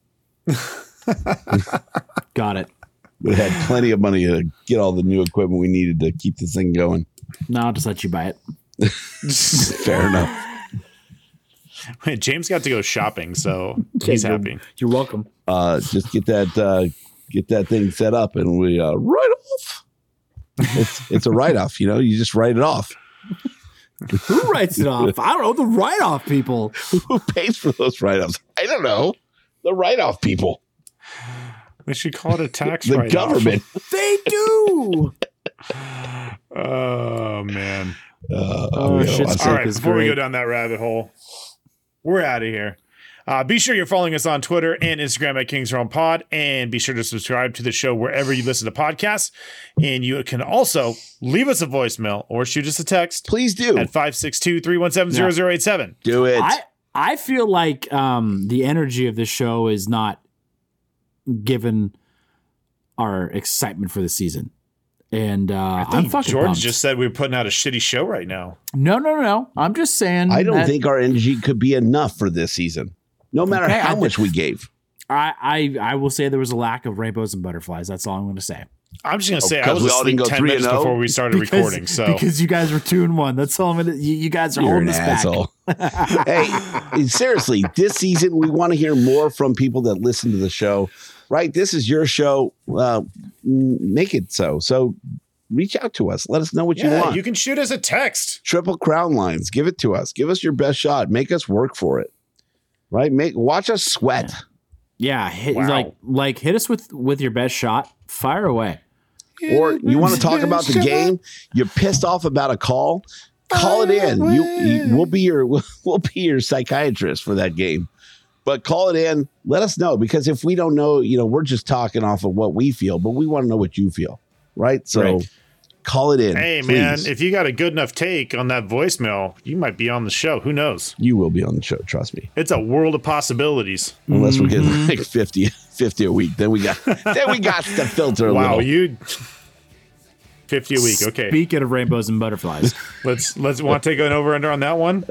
Got it. We had plenty of money to get all the new equipment we needed to keep this thing going. No, I'll just let you buy it. Fair enough. Wait, James got to go shopping, so he's happy. You're welcome. Just get that thing set up, and we write off. It's a write off. You just write it off. Who writes it off? I don't know. The write off people. Who pays for those write offs? I don't know. The write off people. They should call it a tax the write-off. government. They do. Oh man. Shit's all right. Before we great. go down that rabbit hole, we're out of here. Be sure you're following us on Twitter and Instagram at Kings Realm Pod, and be sure to subscribe to the show wherever you listen to podcasts. And you can also leave us a voicemail or shoot us a text. Please do. At 562-317-0087. Do it. I feel like the energy of this show is not given our excitement for the season. And I'm fucking George pumped. just said we're putting out a shitty show right now. No. I'm just saying. I don't think our energy could be enough for this season, no matter how much we gave. I will say there was a lack of rainbows and butterflies. That's all I'm going to say. I'm just going to say I was asleep 10 minutes before we started recording. So because you guys were 2-1. That's all I'm going to. You guys are holding us back. Hey, seriously, this season we want to hear more from people that listen to the show. Right, this is your show. Make it so. So reach out to us. Let us know what you want. You can shoot us a text. Triple Crown lines. Give it to us. Give us your best shot. Make us work for it. Right? Watch us sweat. Yeah, hit us with your best shot. Fire away. Or you want to talk about the game? You're pissed off about a call? Call it in. We'll be your psychiatrist for that game. But call it in. Let us know, because if we don't know, we're just talking off of what we feel, but we want to know what you feel, right? So call it in. Hey, please. man, if you got a good enough take on that voicemail, you might be on the show. Who knows? You will be on the show. Trust me. It's a world of possibilities. Unless we're getting like 50 a week, then we got to filter a little. Wow, 50 a week. Okay. Speaking of rainbows and butterflies, let's want to take an over under on that one.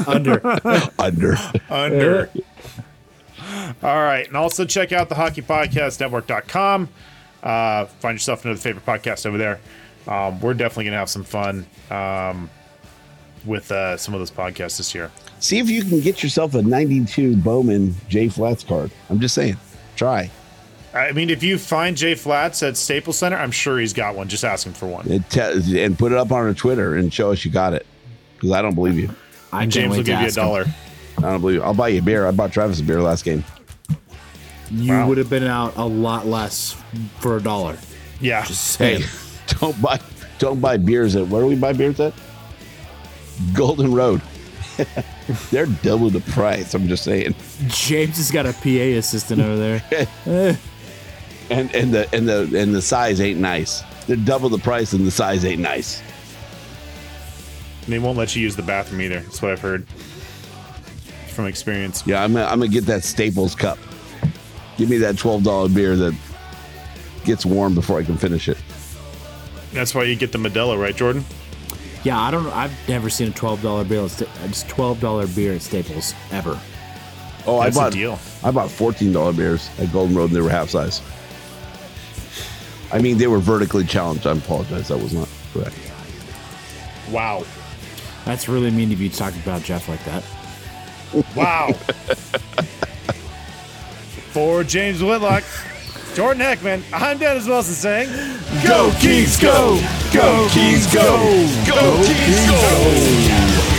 Under. All right. And also check out the hockeypodcastnetwork.com. Find yourself another favorite podcast over there. We're definitely going to have some fun with some of those podcasts this year. See if you can get yourself a 92 Bowman J Flats card. I'm just saying. Try. I mean, if you find Jay Flats at Staples Center, I'm sure he's got one. Just ask him for one. And put it up on our Twitter and show us you got it. Because I don't believe you. James will give you $1. I don't believe you. I'll buy you a beer. I bought Travis a beer last game. You would have been out a lot less for $1. Yeah. Just saying. Hey, don't buy beers at, where do we buy beers at? Golden Road. They're double the price. I'm just saying. James has got a PA assistant over there. and the size ain't nice. They're double the price and the size ain't nice. And they won't let you use the bathroom either. That's what I've heard from experience. Yeah, I'm gonna get that Staples cup. Give me that $12 beer that gets warm before I can finish it. That's why you get the Modelo, right, Jordan? Yeah, I don't know. I've never seen a $12 bill. It's $12 beer at Staples ever. Oh, That's I a deal. bought $14 beers at Golden Road, and they were half size. I mean, they were vertically challenged. I apologize. That was not correct. Wow. That's really mean of you to talk about Jeff like that. Wow. For James Whitlock, Jordan Heckman, I'm Dennis Wilson saying, Go, Kings, go! Go, Kings, go! Go, Kings, go!